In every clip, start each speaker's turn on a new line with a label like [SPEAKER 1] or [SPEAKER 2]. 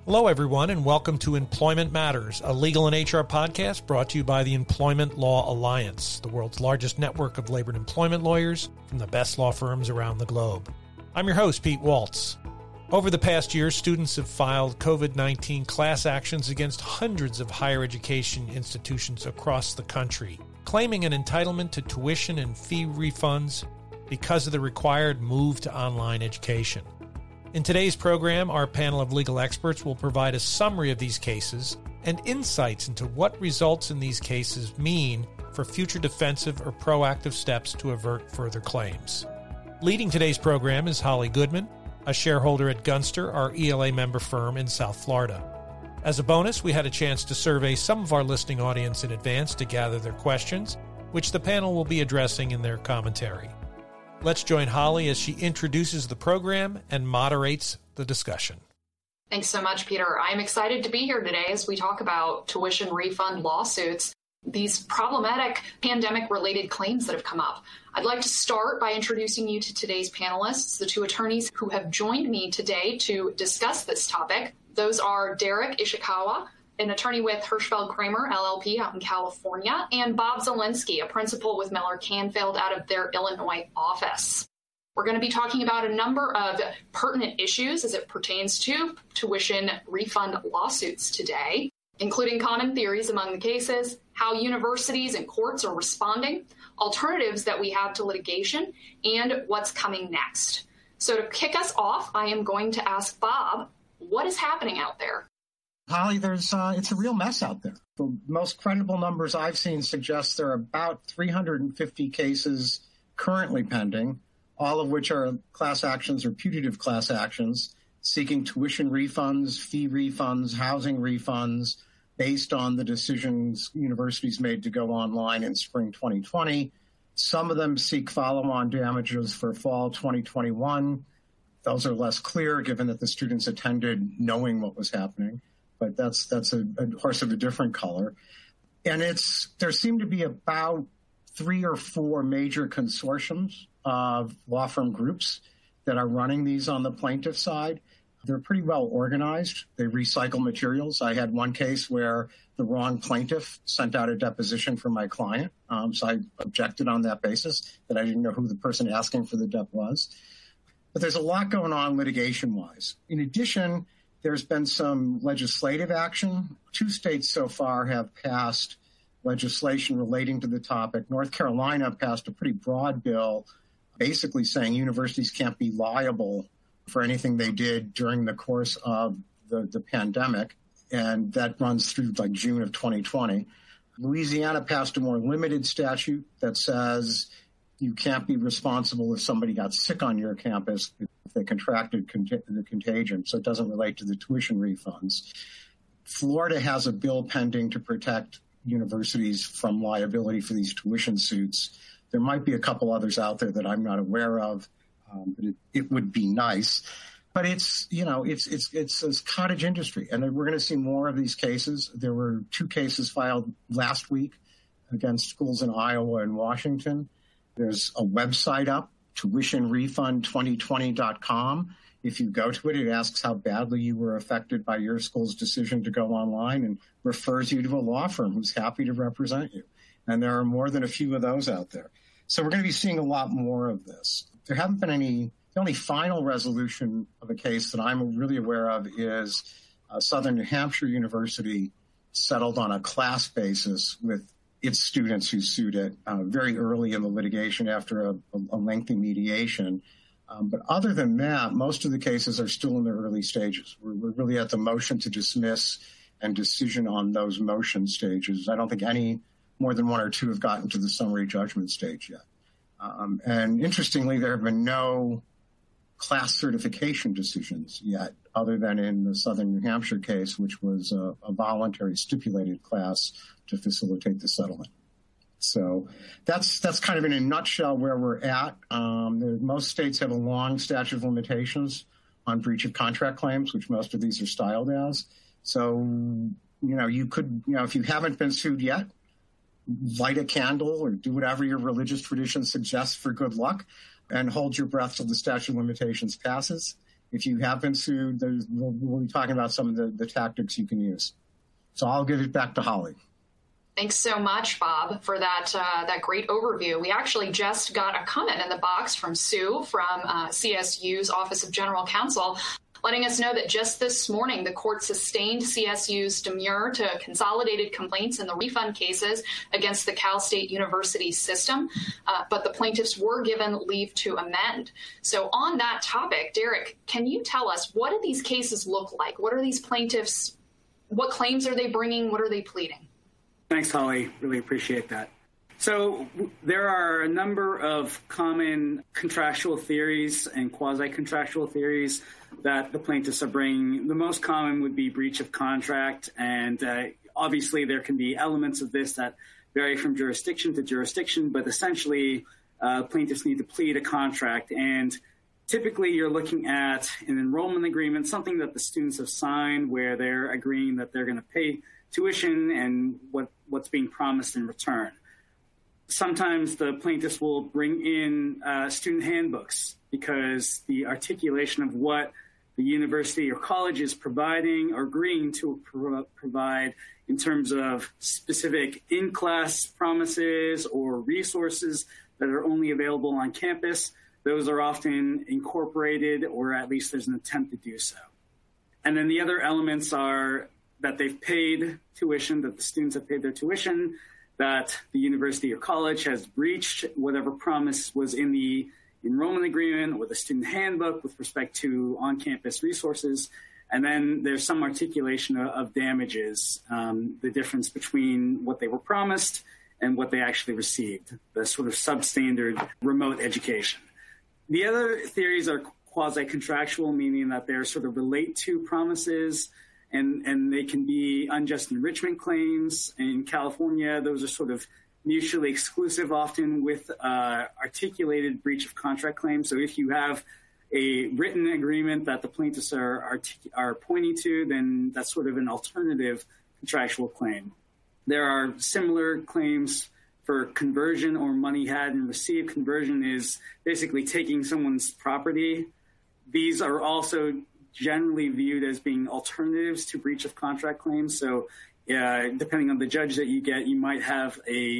[SPEAKER 1] Hello, everyone, and welcome to Employment Matters, a legal and HR podcast brought to you by the Employment Law Alliance, the world's largest network of labor and employment lawyers from the best law firms around the globe. I'm your host, Pete Waltz. Over the past year, students have filed COVID-19 class actions against hundreds of higher education institutions across the country, claiming an entitlement to tuition and fee refunds because of the required move to online education. In today's program, our panel of legal experts will provide a summary of these cases and insights into what results in these cases mean for future defensive or proactive steps to avert further claims. Leading today's program is Holly Goodman, a shareholder at Gunster, our ELA member firm in South Florida. As a bonus, we had a chance to survey some of our listening audience in advance to gather their questions, which the panel will be addressing in their commentary. Let's join Holly as she introduces the program and moderates the discussion.
[SPEAKER 2] Thanks so much, Peter. I'm excited to be here today as we talk about tuition refund lawsuits, these problematic pandemic-related claims that have come up. I'd like to start by introducing you to today's panelists, the two attorneys who have joined me today to discuss this topic. Those are Derek Ishikawa, an attorney with Hirschfeld Kramer, LLP out in California, and Bob Zielinski, a principal with Miller Canfield out of their Illinois office. We're going to be talking about a number of pertinent issues as it pertains to tuition refund lawsuits today, including common theories among the cases, how universities and courts are responding, alternatives that we have to litigation, and what's coming next. So to kick us off, I am going to ask Bob, what is happening out there?
[SPEAKER 3] Holly, it's a real mess out there. The most credible numbers I've seen suggest there are about 350 cases currently pending, all of which are class actions or putative class actions, seeking tuition refunds, fee refunds, housing refunds, based on the decisions universities made to go online in spring 2020. Some of them seek follow-on damages for fall 2021. Those are less clear, given that the students attended knowing what was happening. But that's a horse of a different color. And there seem to be about 3 or 4 major consortiums of law firm groups that are running these on the plaintiff side. They're pretty well organized. They recycle materials. I had one case where the wrong plaintiff sent out a deposition for my client. So I objected on that basis, that I didn't know who the person asking for the dep was. But there's a lot going on litigation-wise. In addition, there's been some legislative action. 2 states so far have passed legislation relating to the topic. North Carolina passed a pretty broad bill basically saying universities can't be liable for anything they did during the course of the pandemic, and that runs through like June of 2020. Louisiana passed a more limited statute that says you can't be responsible if somebody got sick on your campus if they contracted the contagion, so it doesn't relate to the tuition refunds. Florida has a bill pending to protect universities from liability for these tuition suits. There might be a couple others out there that I'm not aware of, but it would be nice. But it's a cottage industry, and we're going to see more of these cases. There were 2 cases filed last week against schools in Iowa and Washington. There's a website up, tuitionrefund2020.com. If you go to it, it asks how badly you were affected by your school's decision to go online and refers you to a law firm who's happy to represent you. And there are more than a few of those out there. So we're going to be seeing a lot more of this. There haven't been the only final resolution of a case that I'm really aware of is Southern New Hampshire University settled on a class basis with its students who sued it very early in the litigation after a lengthy mediation. But other than that, most of the cases are still in their early stages. We're really at the motion to dismiss and decision on those motion stages. I don't think any more than 1 or 2 have gotten to the summary judgment stage yet. And interestingly, there have been no class certification decisions yet, other than in the Southern New Hampshire case, which was a voluntary stipulated class to facilitate the settlement. So that's kind of in a nutshell where we're at. Most states have a long statute of limitations on breach of contract claims, which most of these are styled as. So, you could, if you haven't been sued yet, light a candle or do whatever your religious tradition suggests for good luck and hold your breath till the statute of limitations passes. if you have been sued, we'll be talking about some of the tactics you can use. So I'll give it back to Holly.
[SPEAKER 2] Thanks so much, Bob, for that great overview. We actually just got a comment in the box from Sue from CSU's Office of General Counsel, letting us know that just this morning, the court sustained CSU's demur to consolidated complaints in the refund cases against the Cal State University system, but the plaintiffs were given leave to amend. So on that topic, Derek, can you tell us, what do these cases look like? What are these plaintiffs, what claims are they bringing? What are they pleading?
[SPEAKER 4] Thanks, Holly. Really appreciate that. So there are a number of common contractual theories and quasi-contractual theories that the plaintiffs are bringing. The most common would be breach of contract, and obviously there can be elements of this that vary from jurisdiction to jurisdiction, but essentially plaintiffs need to plead a contract, and typically you're looking at an enrollment agreement, something that the students have signed where they're agreeing that they're going to pay tuition and what's being promised in return. Sometimes the plaintiffs will bring in student handbooks because the articulation of what the university or college is providing or agreeing to provide in terms of specific in-class promises or resources that are only available on campus, those are often incorporated, or at least there's an attempt to do so. And then the other elements are that they've paid tuition, that the students have paid their tuition, that the university or college has breached whatever promise was in the enrollment agreement or the student handbook with respect to on-campus resources. And then there's some articulation of damages, the difference between what they were promised and what they actually received, the sort of substandard remote education. The other theories are quasi-contractual, meaning that they're sort of relate to promises, and they can be unjust enrichment claims. In California, those are sort of mutually exclusive, often with articulated breach of contract claims. So if you have a written agreement that the plaintiffs are pointing to, then that's sort of an alternative contractual claim. There are similar claims for conversion or money had and received. Conversion is basically taking someone's property. These are also generally viewed as being alternatives to breach of contract claims. So depending on the judge that you get, you might have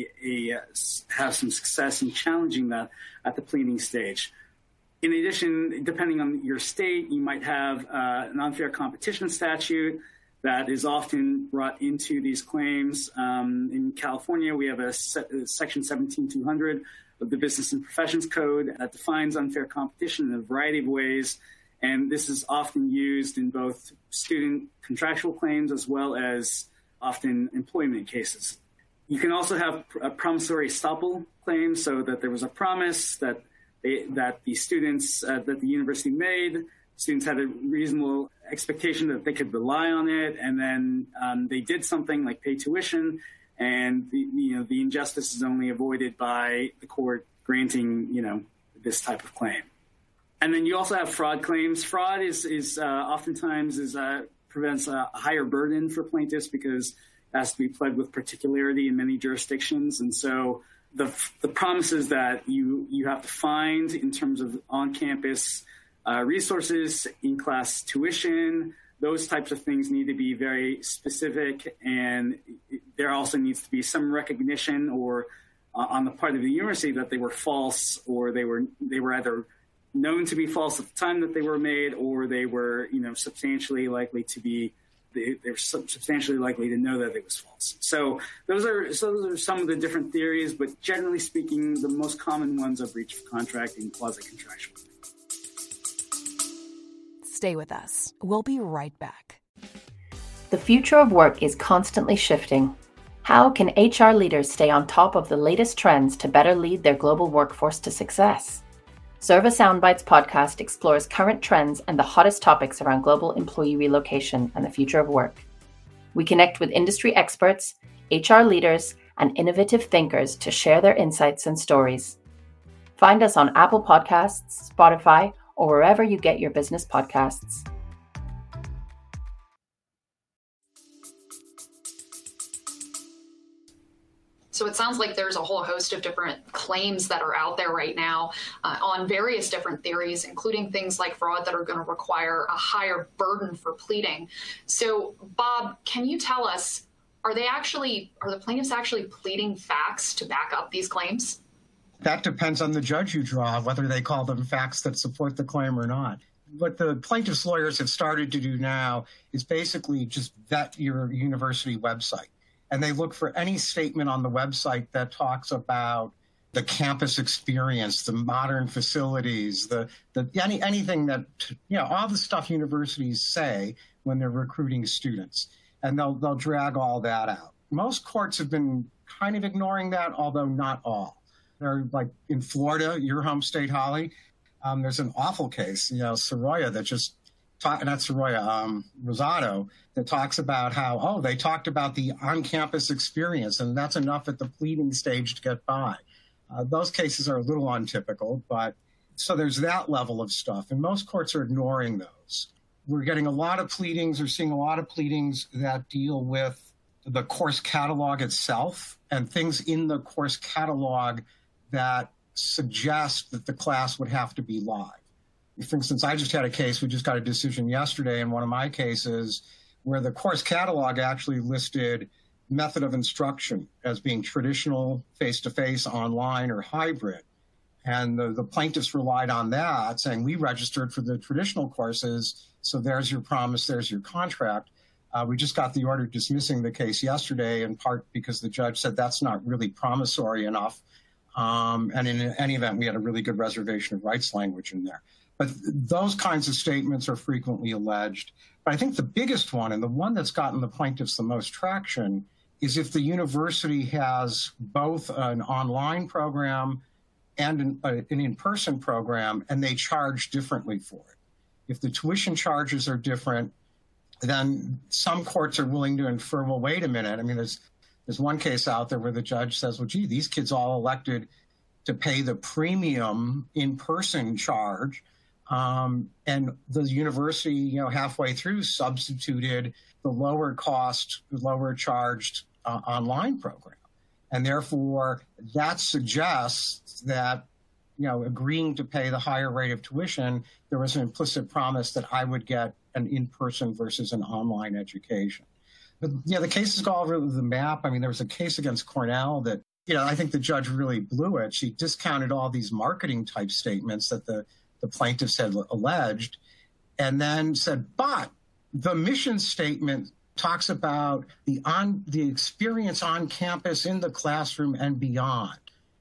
[SPEAKER 4] have some success in challenging that at the pleading stage. In addition, depending on your state, you might have an unfair competition statute that is often brought into these claims. In California, we have a section 17200 of the Business and Professions Code that defines unfair competition in a variety of ways. And this is often used in both student contractual claims as well as often employment cases. You can also have a promissory estoppel claim, so that there was a promise that the students, that the university made. Students had a reasonable expectation that they could rely on it, and then they did something like pay tuition, and the injustice is only avoided by the court granting this type of claim. And then you also have fraud claims. Fraud is oftentimes prevents a higher burden for plaintiffs because it has to be pled with particularity in many jurisdictions. And so the promises that you have to find in terms of on-campus resources, in-class tuition, those types of things need to be very specific. And there also needs to be some recognition or on the part of the university that they were false, or they were either known to be false at the time that they were made, or they were, substantially likely to be, they're substantially likely to know that it was false. So those are some of the different theories, but generally speaking, the most common ones are breach of contract and quasi-contractual.
[SPEAKER 5] Stay with us. We'll be right back.
[SPEAKER 6] The future of work is constantly shifting. How can HR leaders stay on top of the latest trends to better lead their global workforce to success? Serve a Soundbites podcast explores current trends and the hottest topics around global employee relocation and the future of work. We connect with industry experts, HR leaders, and innovative thinkers to share their insights and stories. Find us on Apple Podcasts, Spotify, or wherever you get your business podcasts.
[SPEAKER 2] So it sounds like there's a whole host of different claims that are out there right now on various different theories, including things like fraud that are going to require a higher burden for pleading. So, Bob, can you tell us, are the plaintiffs actually pleading facts to back up these claims?
[SPEAKER 3] That depends on the judge you draw, whether they call them facts that support the claim or not. What the plaintiffs' lawyers have started to do now is basically just vet your university website. And they look for any statement on the website that talks about the campus experience, the modern facilities, anything that, all the stuff universities say when they're recruiting students. And they'll drag all that out. Most courts have been kind of ignoring that, although not all. They're like in Florida, your home state, Holly, there's an awful case, Soroya that just Rosado, that talks about how, they talked about the on-campus experience, and that's enough at the pleading stage to get by. Those cases are a little untypical, but so there's that level of stuff, and most courts are ignoring those. We're getting a lot of pleadings, or seeing a lot of pleadings that deal with the course catalog itself and things in the course catalog that suggest that the class would have to be live. For instance, I just had a case, we just got a decision yesterday in one of my cases where the course catalog actually listed method of instruction as being traditional, face-to-face, online, or hybrid. And the plaintiffs relied on that, saying we registered for the traditional courses, so there's your promise, there's your contract. We just got the order dismissing the case yesterday, in part because the judge said that's not really promissory enough. And in any event, we had a really good reservation of rights language in there. But those kinds of statements are frequently alleged. But I think the biggest one, and the one that's gotten the plaintiffs the most traction, is if the university has both an online program and an in-person program, and they charge differently for it. If the tuition charges are different, then some courts are willing to infer, well, wait a minute. I mean, there's one case out there where the judge says, well, gee, these kids all elected to pay the premium in-person charge. And the university, halfway through substituted the lower cost, lower charged online program. And therefore, that suggests that, agreeing to pay the higher rate of tuition, there was an implicit promise that I would get an in-person versus an online education. But, the cases go all over the map. I mean, there was a case against Cornell that, I think the judge really blew it. She discounted all these marketing type statements that the plaintiffs had alleged, and then said, but the mission statement talks about the experience on campus, in the classroom, and beyond.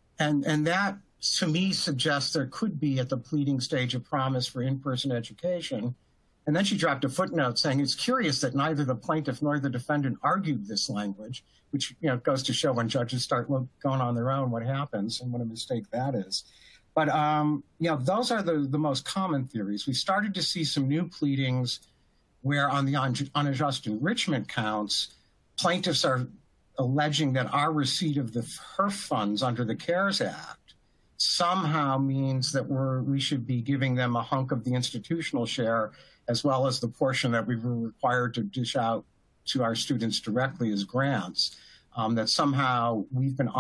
[SPEAKER 3] And that, to me, suggests there could be, at the pleading stage, a promise for in-person education. And then she dropped a footnote saying it's curious that neither the plaintiff nor the defendant argued this language, which goes to show when judges start going on their own what happens and what a mistake that is. But, those are the most common theories. We started to see some new pleadings where on the unjust enrichment counts, plaintiffs are alleging that our receipt of the HERF funds under the CARES Act somehow means that we should be giving them a hunk of the institutional share, as well as the portion that we were required to dish out to our students directly as grants, that somehow we've been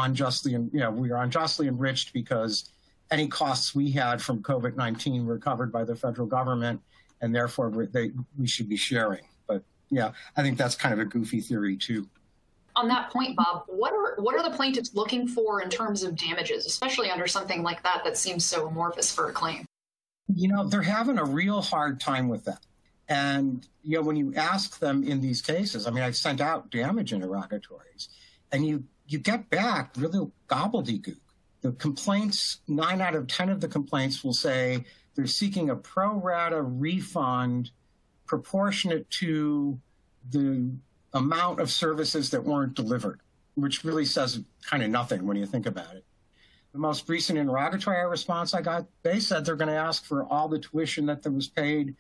[SPEAKER 3] we are unjustly enriched because any costs we had from COVID-19 were covered by the federal government, and therefore we should be sharing. But I think that's kind of a goofy theory too.
[SPEAKER 2] On that point, Bob, what are the plaintiffs looking for in terms of damages, especially under something like that seems so amorphous for a claim?
[SPEAKER 3] They're having a real hard time with that. And, when you ask them in these cases, I mean, I've sent out damage interrogatories, and you get back really gobbledygook. The complaints, 9 out of 10 of the complaints will say they're seeking a pro rata refund proportionate to the amount of services that weren't delivered, which really says kind of nothing when you think about it. The most recent interrogatory response I got, they said they're going to ask for all the tuition that was paid.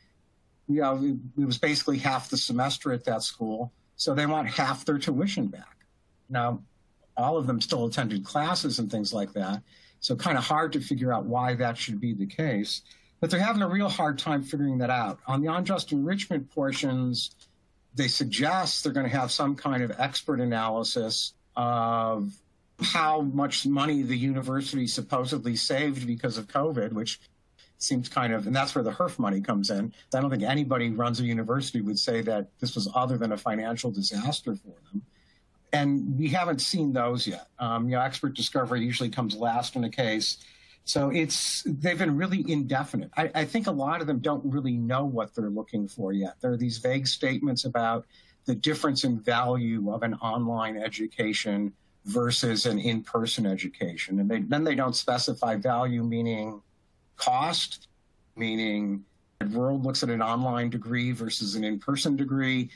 [SPEAKER 3] It was basically half the semester at that school, so they want half their tuition back. Now, all of them still attended classes and things like that, so kind of hard to figure out why that should be the case. But they're having a real hard time figuring that out. On the unjust enrichment portions, they suggest they're going to have some kind of expert analysis of how much money the university supposedly saved because of COVID, which seems kind of, and that's where the HERF money comes in. I don't think anybody who runs a university would say that this was other than a financial disaster for them. And we haven't seen those yet. Expert discovery usually comes last in a case. So they've been really indefinite. I think a lot of them don't really know what they're looking for yet. There are these vague statements about the difference in value of an online education versus an in-person education. And then they don't specify value, meaning cost, meaning the world looks at an online degree versus an in-person degree.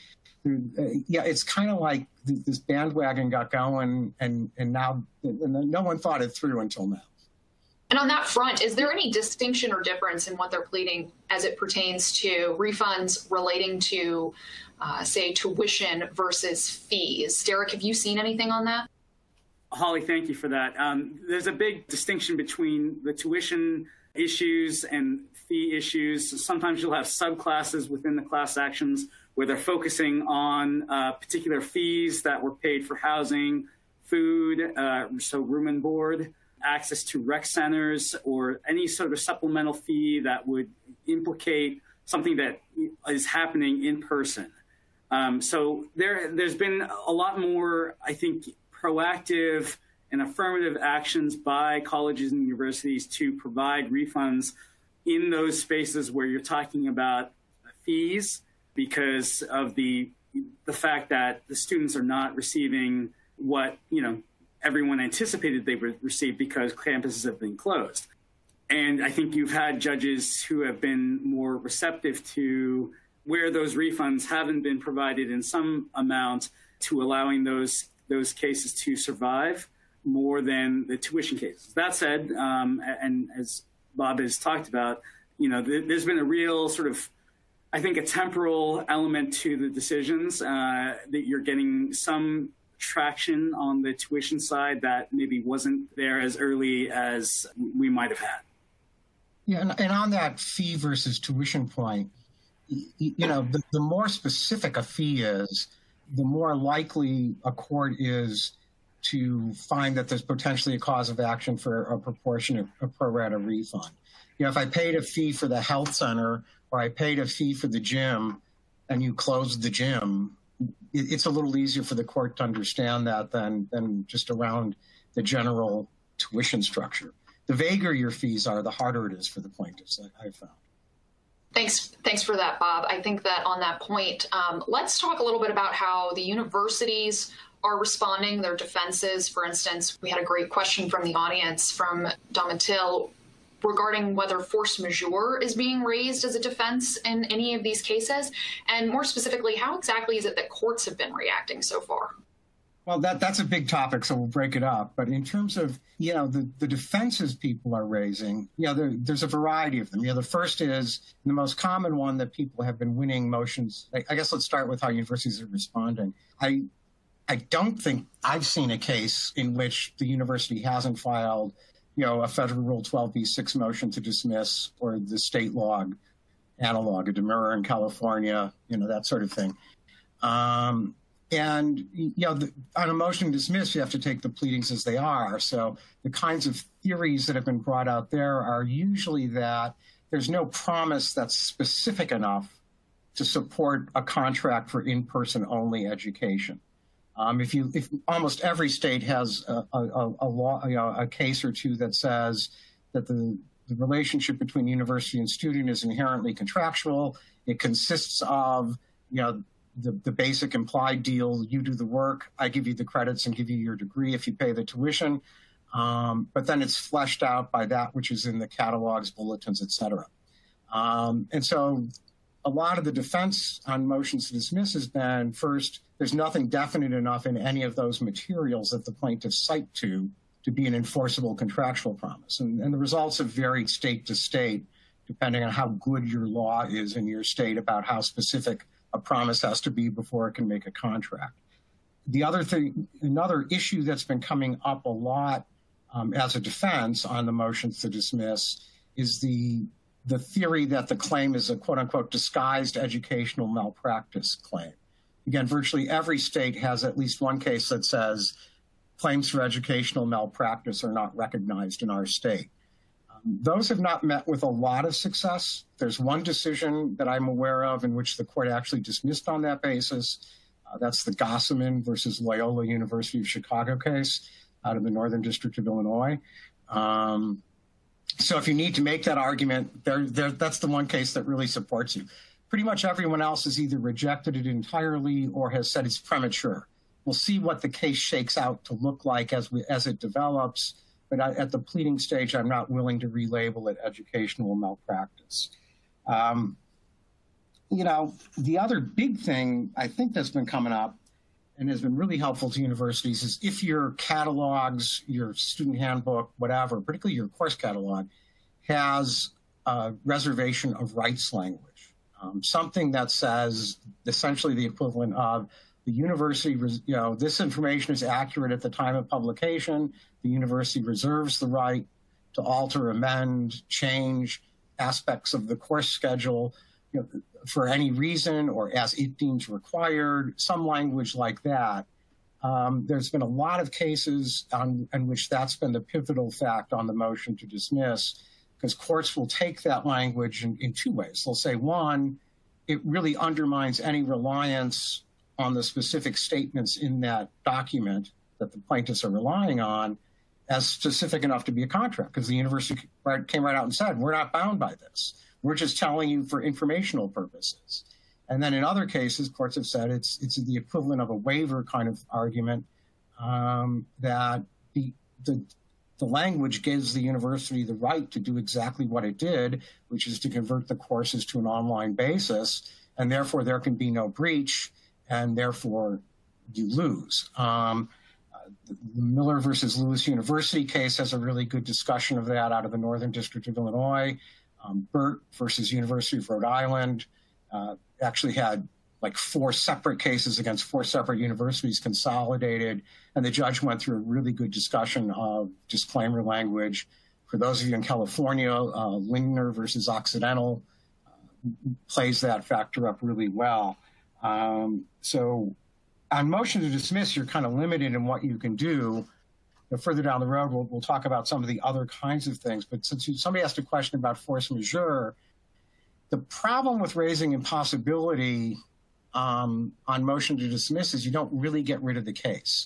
[SPEAKER 3] It's kind of like this bandwagon got going, and now no one thought it through until now.
[SPEAKER 2] And on that front, is there any distinction or difference in what they're pleading as it pertains to refunds relating to, say, tuition versus fees? Derek, have you seen anything on that?
[SPEAKER 4] Holly, thank you for that. There's a big distinction between the tuition issues and fee issues. Sometimes you'll have subclasses within the class actions where they're focusing on particular fees that were paid for housing, food, so room and board, access to rec centers, or any sort of supplemental fee that would implicate something that is happening in person. So there's been a lot more, I think, proactive and affirmative actions by colleges and universities to provide refunds in those spaces where you're talking about fees because of the fact that the students are not receiving what, everyone anticipated they would receive because campuses have been closed. And I think you've had judges who have been more receptive to where those refunds haven't been provided in some amount to allowing those cases to survive more than the tuition cases. That said, and as Bob has talked about, there's been a real sort of, I think, a temporal element to the decisions that you're getting some traction on the tuition side that maybe wasn't there as early as we might have had.
[SPEAKER 3] Yeah, and on that fee versus tuition point, the more specific a fee is, the more likely a court is to find that there's potentially a cause of action for a proportionate, a pro rata refund. If I paid a fee for the health center or I paid a fee for the gym and you closed the gym, it's a little easier for the court to understand that than just around the general tuition structure. The vaguer your fees are, the harder it is for the plaintiffs, I've found.
[SPEAKER 2] Thanks for that, Bob. I think that on that point, let's talk a little bit about how the universities are responding, their defenses. For instance, we had a great question from the audience from Domitil regarding whether force majeure is being raised as a defense in any of these cases. And more specifically, how exactly is it that courts have been reacting so far?
[SPEAKER 3] Well, that's a big topic, so we'll break it up. But in terms of, the defenses people are raising, there's a variety of them. The first is the most common one that people have been winning motions. I guess let's start with how universities are responding. I don't think I've seen a case in which the university hasn't filed, a federal Rule 12b-6 motion to dismiss, or the state log analog, a demurrer in California, that sort of thing. And, on a motion to dismiss, you have to take the pleadings as they are. So the kinds of theories that have been brought out there are usually that there's no promise that's specific enough to support a contract for in-person only education. If almost every state has a law, a case or two that says that the relationship between university and student is inherently contractual, it consists of, the basic implied deal, you do the work, I give you the credits and give you your degree if you pay the tuition. But then it's fleshed out by that which is in the catalogs, bulletins, et cetera. And so a lot of the defense on motions to dismiss has been, first, there's nothing definite enough in any of those materials that the plaintiffs cite to be an enforceable contractual promise. And the results have varied state to state, depending on how good your law is in your state about how specific a promise has to be before it can make a contract. The other thing, another issue that's been coming up a lot as a defense on the motions to dismiss is the theory that the claim is a quote-unquote disguised educational malpractice claim. Again, virtually every state has at least one case that says claims for educational malpractice are not recognized in our state. Those have not met with a lot of success. There's one decision that I'm aware of in which the court actually dismissed on that basis. That's the Gossaman versus Loyola University of Chicago case out of the Northern District of Illinois. So if you need to make that argument, that's the one case that really supports you. Pretty much everyone else has either rejected it entirely or has said it's premature. We'll see what the case shakes out to look like as it develops. But at the pleading stage, I'm not willing to relabel it educational malpractice. The other big thing I think that's been coming up and has been really helpful to universities is if your catalogs, your student handbook, whatever, particularly your course catalog, has a reservation of rights language, something that says essentially the equivalent of the university, this information is accurate at the time of publication. The university reserves the right to alter, amend, change aspects of the course schedule for any reason or as it deems required, some language like that. There's been a lot of cases in which that's been the pivotal fact on the motion to dismiss, because courts will take that language in two ways. They'll say, one, it really undermines any reliance on the specific statements in that document that the plaintiffs are relying on as specific enough to be a contract, because the university came right out and said, we're not bound by this. We're just telling you for informational purposes. And then in other cases, courts have said it's the equivalent of a waiver kind of argument, that the language gives the university the right to do exactly what it did, which is to convert the courses to an online basis, and therefore there can be no breach, and therefore you lose. The Miller versus Lewis University case has a really good discussion of that out of the Northern District of Illinois. Burt versus University of Rhode Island actually had like 4 separate cases against 4 separate universities consolidated, and the judge went through a really good discussion of disclaimer language. For those of you in California, Lingner versus Occidental plays that factor up really well. So on motion to dismiss, you're kind of limited in what you can do. Further down the road, we'll talk about some of the other kinds of things. But since somebody asked a question about force majeure, the problem with raising impossibility on motion to dismiss is you don't really get rid of the case.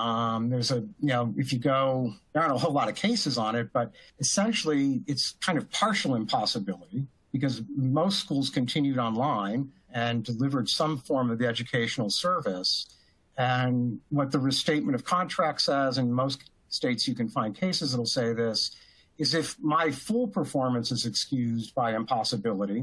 [SPEAKER 3] If you go, there aren't a whole lot of cases on it, but essentially it's kind of partial impossibility because most schools continued online and delivered some form of the educational service. And what the restatement of contract says, in most states you can find cases that'll say this, is if my full performance is excused by impossibility,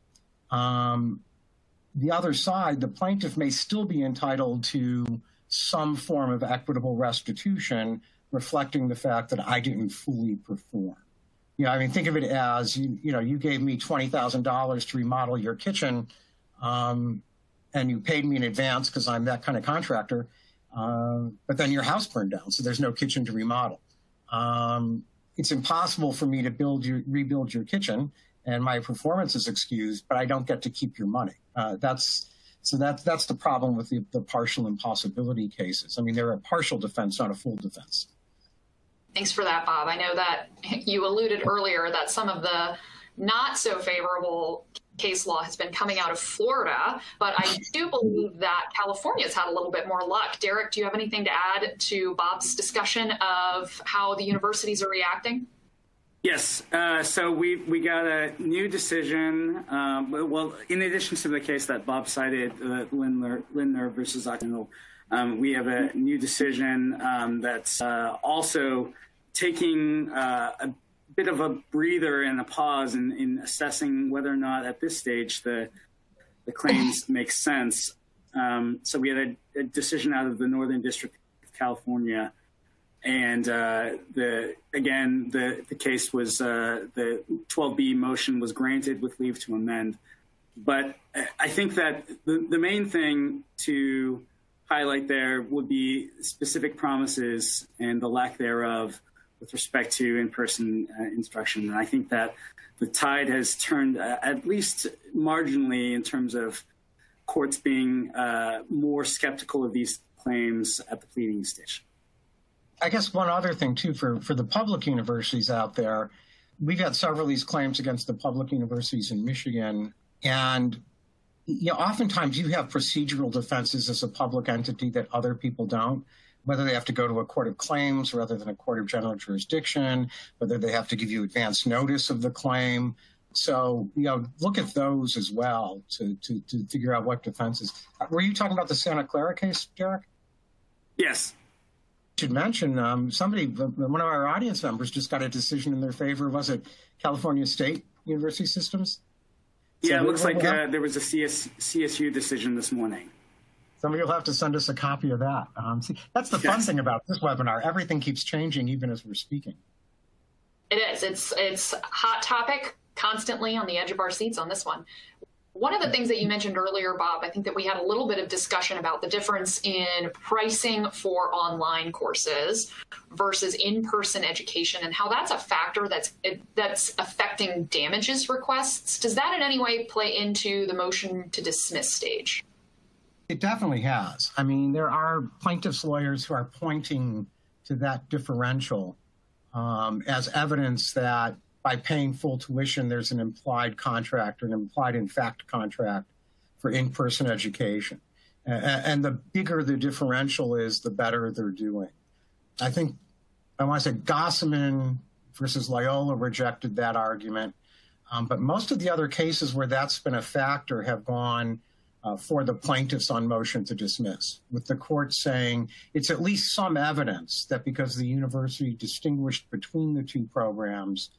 [SPEAKER 3] the other side, the plaintiff may still be entitled to some form of equitable restitution reflecting the fact that I didn't fully perform. Think of it as, you gave me $20,000 to remodel your kitchen, and you paid me in advance because I'm that kind of contractor, but then your house burned down, so there's no kitchen to remodel. It's impossible for me to rebuild your kitchen, and my performance is excused, but I don't get to keep your money. That's the problem with the partial impossibility cases. They're a partial defense, not a full defense.
[SPEAKER 2] Thanks for that, Bob. I know that you alluded earlier that some of the not so favorable case law has been coming out of Florida, but I do believe that California's had a little bit more luck. Derek, do you have anything to add to Bob's discussion of how the universities are reacting?
[SPEAKER 4] Yes. So we got a new decision. Well, in addition to the case that Bob cited, Lindner versus Occidental, we have a new decision that's also taking a bit of a breather and a pause in assessing whether or not at this stage the claims make sense. So we had a decision out of the Northern District of California, and the case was the 12B motion was granted with leave to amend. But I think that the main thing to highlight there would be specific promises and the lack thereof with respect to in-person instruction. And I think that the tide has turned at least marginally in terms of courts being more skeptical of these claims at the pleading stage.
[SPEAKER 3] I guess one other thing, too, for the public universities out there, we've had several of these claims against the public universities in Michigan. And oftentimes you have procedural defenses as a public entity that other people don't, whether they have to go to a court of claims rather than a court of general jurisdiction, whether they have to give you advance notice of the claim. So, look at those as well to figure out what defenses. Were you talking about the Santa Clara case, Derek?
[SPEAKER 4] Yes.
[SPEAKER 3] I should mention one of our audience members just got a decision in their favor. Was it California State University Systems?
[SPEAKER 4] Yeah, it looks like there was a CSU decision this morning.
[SPEAKER 3] Somebody will have to send us a copy of that. See, that's the fun thing about this webinar. Everything keeps changing even as we're speaking.
[SPEAKER 2] It is. It's a hot topic, constantly on the edge of our seats on this one. One of the things that you mentioned earlier, Bob, I think that we had a little bit of discussion about the difference in pricing for online courses versus in-person education and how that's a factor that's affecting damages requests. Does that in any way play into the motion to dismiss stage?
[SPEAKER 3] It definitely has. I mean, there are plaintiffs' lawyers who are pointing to that differential as evidence that by paying full tuition, there's an implied contract or an implied in fact contract for in-person education. And the bigger the differential is, the better they're doing. I want to say Gossaman versus Loyola rejected that argument. But most of the other cases where that's been a factor have gone for the plaintiffs on motion to dismiss, with the court saying it's at least some evidence that because the university distinguished between the two programs,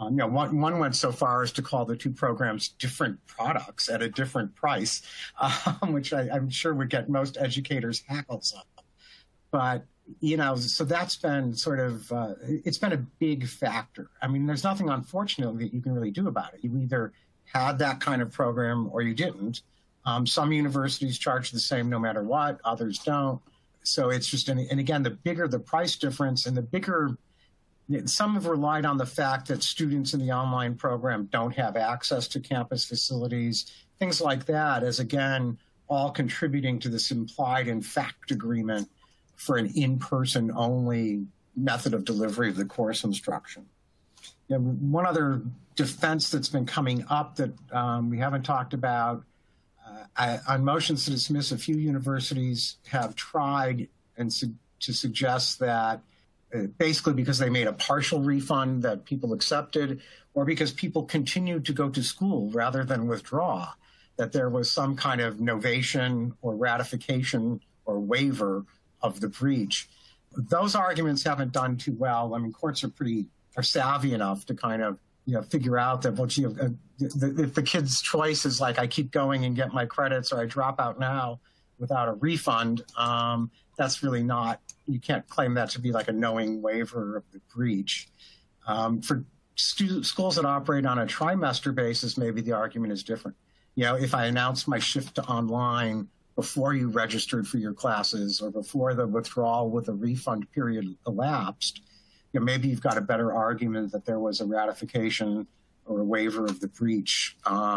[SPEAKER 3] one went so far as to call the two programs different products at a different price, which I'm sure would get most educators' hackles up. But, so that's been sort of, it's been a big factor. I mean, there's nothing, unfortunately, that you can really do about it. You either had that kind of program or you didn't. Some universities charge the same no matter what, others don't. So it's just, and again, the bigger the price difference and the bigger, some have relied on the fact that students in the online program don't have access to campus facilities, things like that, as again, all contributing to this implied in fact agreement for an in-person only method of delivery of the course instruction. One other defense that's been coming up that we haven't talked about, on motions to dismiss, a few universities have tried to suggest that basically because they made a partial refund that people accepted, or because people continued to go to school rather than withdraw, that there was some kind of novation or ratification or waiver of the breach. Those arguments haven't done too well. I mean, courts are savvy enough to kind of figure out that if the kid's choice is like I keep going and get my credits, or I drop out now without a refund, that's really not, you can't claim that to be like a knowing waiver of the breach. For schools that operate on a trimester basis, maybe the argument is different. If I announce my shift to online before you registered for your classes or before the withdrawal with a refund period elapsed, maybe you've got a better argument that there was a ratification or a waiver of the breach.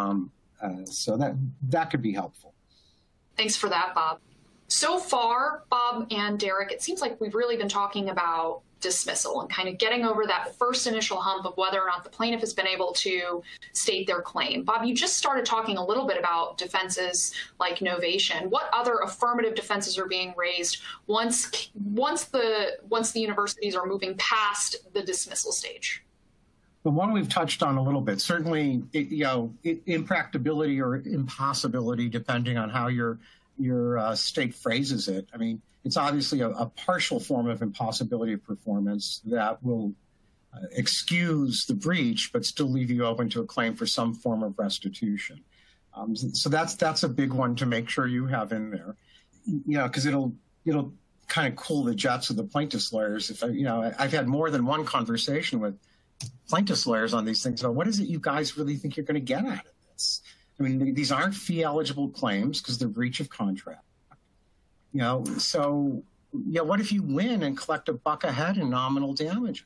[SPEAKER 3] So that could be helpful.
[SPEAKER 2] Thanks for that, Bob. So far, Bob and Derek, it seems like we've really been talking about dismissal and kind of getting over that first initial hump of whether or not the plaintiff has been able to state their claim. Bob, you just started talking a little bit about defenses like novation. What other affirmative defenses are being raised once the universities are moving past the dismissal stage?
[SPEAKER 3] The one we've touched on a little bit, certainly, impracticability or impossibility, depending on how your state phrases it. I mean, it's obviously a partial form of impossibility of performance that will excuse the breach, but still leave you open to a claim for some form of restitution. So that's a big one to make sure you have in there, because it'll kind of cool the jets of the plaintiff's lawyers. If I've had more than one conversation with plaintiff's lawyers on these things. So what is it you guys really think you're going to get out of this? I mean, these aren't fee-eligible claims because they're breach of contract. So what if you win and collect $1 a head in nominal damages?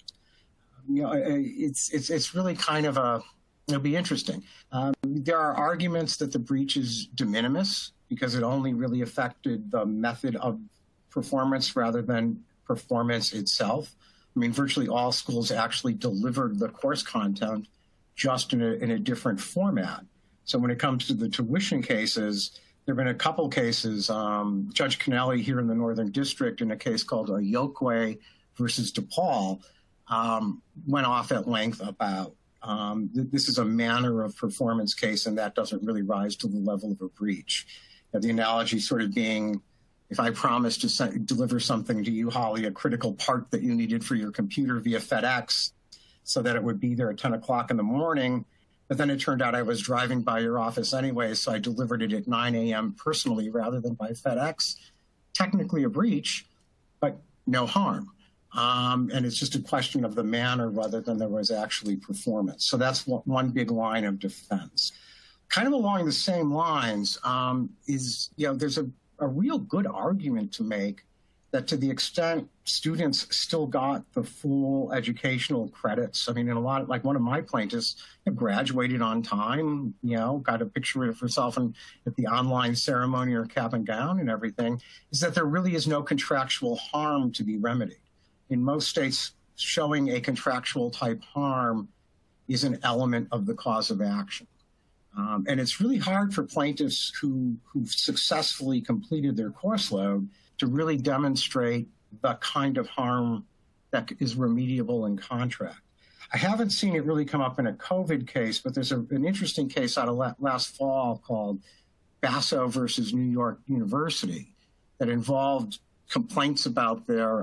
[SPEAKER 3] It's really kind of it'll be interesting. There are arguments that the breach is de minimis because it only really affected the method of performance rather than performance itself. I mean, virtually all schools actually delivered the course content just in a different format. So when it comes to the tuition cases, there have been a couple cases. Judge Kennelly here in the Northern District, in a case called Ayokwe versus DePaul, went off at length about this is a manner of performance case, and that doesn't really rise to the level of a breach. The analogy sort of being, if I promised to deliver something to you, Holly, a critical part that you needed for your computer via FedEx so that it would be there at 10 o'clock in the morning, but then it turned out I was driving by your office anyway, so I delivered it at 9 a.m. personally rather than by FedEx. Technically a breach, but no harm. And it's just a question of the manner rather than there was actually performance. So that's one big line of defense. Kind of along the same lines is, there's a real good argument to make that to the extent students still got the full educational credits. I mean, in a lot of, like one of my plaintiffs graduated on time, got a picture of herself at the online ceremony or cap and gown and everything, is that there really is no contractual harm to be remedied. In most states, showing a contractual type harm is an element of the cause of action. And it's really hard for plaintiffs who've successfully completed their course load to really demonstrate the kind of harm that is remediable in contract. I haven't seen it really come up in a COVID case, but there's an interesting case out of last fall called Basso versus New York University that involved complaints about their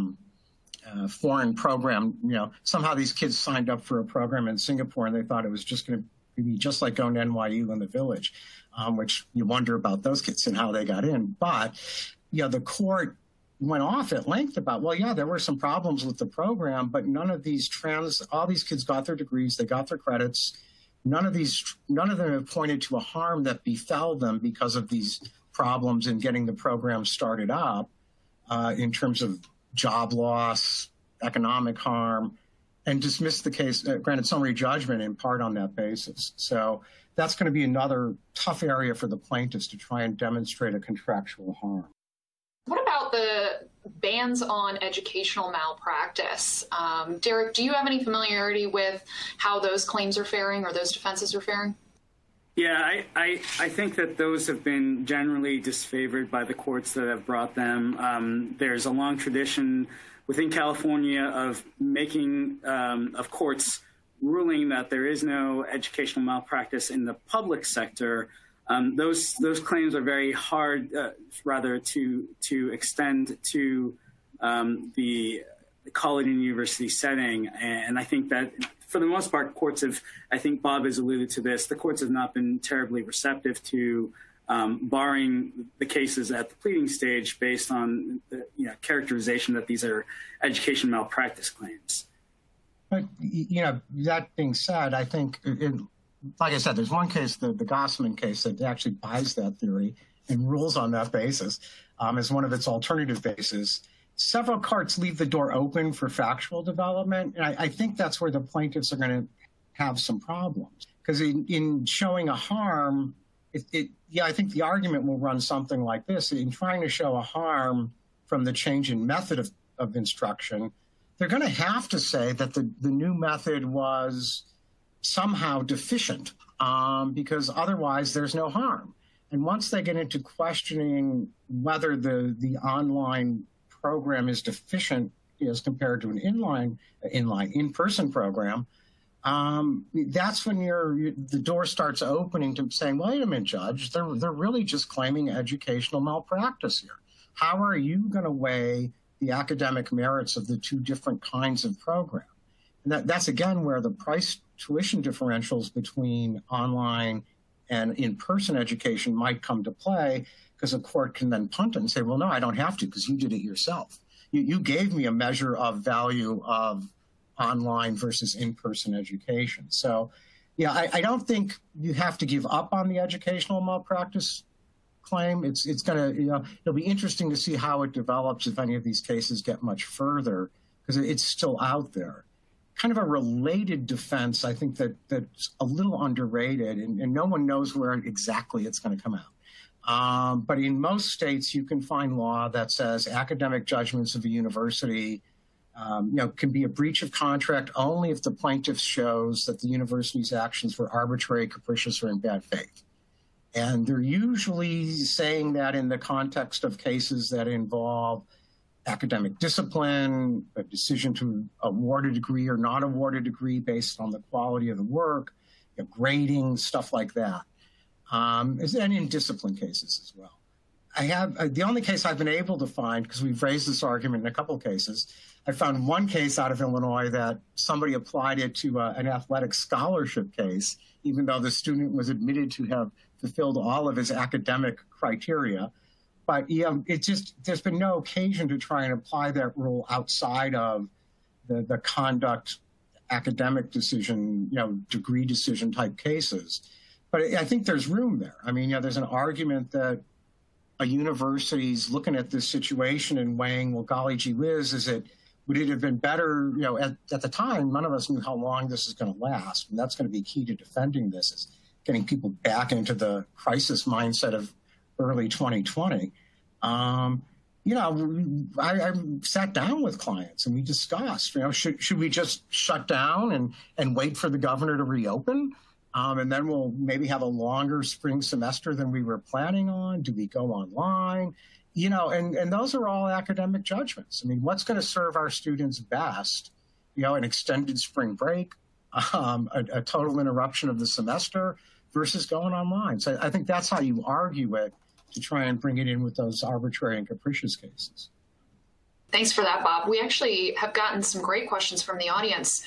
[SPEAKER 3] foreign program. Somehow these kids signed up for a program in Singapore and they thought it was just going to be just like going to NYU in the Village, which you wonder about those kids and how they got in. But, the court went off at length about, there were some problems with the program, but none of these all these kids got their degrees, they got their credits. None of them have pointed to a harm that befell them because of these problems in getting the program started up in terms of job loss, economic harm, and dismissed the case, granted summary judgment in part on that basis. So that's going to be another tough area for the plaintiffs to try and demonstrate a contractual harm.
[SPEAKER 2] What about the bans on educational malpractice? Derek, do you have any familiarity with how those claims are faring or those defenses are faring?
[SPEAKER 4] Yeah, I think that those have been generally disfavored by the courts that have brought them. There's a long tradition within California of making, of courts ruling that there is no educational malpractice in the public sector. Those claims are very hard, to extend to the college and university setting. And I think that for the most part, courts have, I think Bob has alluded to this, the courts have not been terribly receptive to barring the cases at the pleading stage based on the characterization that these are education malpractice claims.
[SPEAKER 3] But, that being said, I think, like I said, there's one case, the Gossman case, that actually buys that theory and rules on that basis as one of its alternative bases. Several courts leave the door open for factual development, and I think that's where the plaintiffs are going to have some problems. Because in showing a harm, I think the argument will run something like this. In trying to show a harm from the change in method of instruction, they're going to have to say that the new method was somehow deficient, because otherwise there's no harm. And once they get into questioning whether the online program is deficient as compared to an in-person program, that's when the door starts opening to saying, wait a minute, Judge, they're really just claiming educational malpractice here. How are you going to weigh the academic merits of the two different kinds of program? And that's, again, where the price tuition differentials between online and in-person education might come to play, because a court can then punt it and say, well, no, I don't have to because you did it yourself. You gave me a measure of value of online versus in-person education. So, I don't think you have to give up on the educational malpractice claim. It's going to, it'll be interesting to see how it develops if any of these cases get much further, because it's still out there. Kind of a related defense, I think that's a little underrated, and no one knows where exactly it's going to come out. But in most states, you can find law that says academic judgments of a university can be a breach of contract only if the plaintiff shows that the university's actions were arbitrary, capricious, or in bad faith. And they're usually saying that in the context of cases that involve academic discipline, a decision to award a degree or not award a degree based on the quality of the work, grading, stuff like that. And in discipline cases as well. I have the only case I've been able to find, because we've raised this argument in a couple of cases, I found one case out of Illinois that somebody applied it to an athletic scholarship case, even though the student was admitted to have fulfilled all of his academic criteria. But there's been no occasion to try and apply that rule outside of the conduct, academic decision, degree decision type cases. But I think there's room there. I mean, there's an argument that a university's looking at this situation and weighing, well, golly gee whiz, would it have been better, at the time, none of us knew how long this is going to last. And that's going to be key to defending this, is getting people back into the crisis mindset of early 2020. I sat down with clients and we discussed, should we just shut down and wait for the governor to reopen? And then we'll maybe have a longer spring semester than we were planning on. Do we go online? And those are all academic judgments. I mean, what's going to serve our students best? An extended spring break, a total interruption of the semester versus going online. So I think that's how you argue it, to try and bring it in with those arbitrary and capricious cases.
[SPEAKER 2] Thanks for that, Bob. We actually have gotten some great questions from the audience,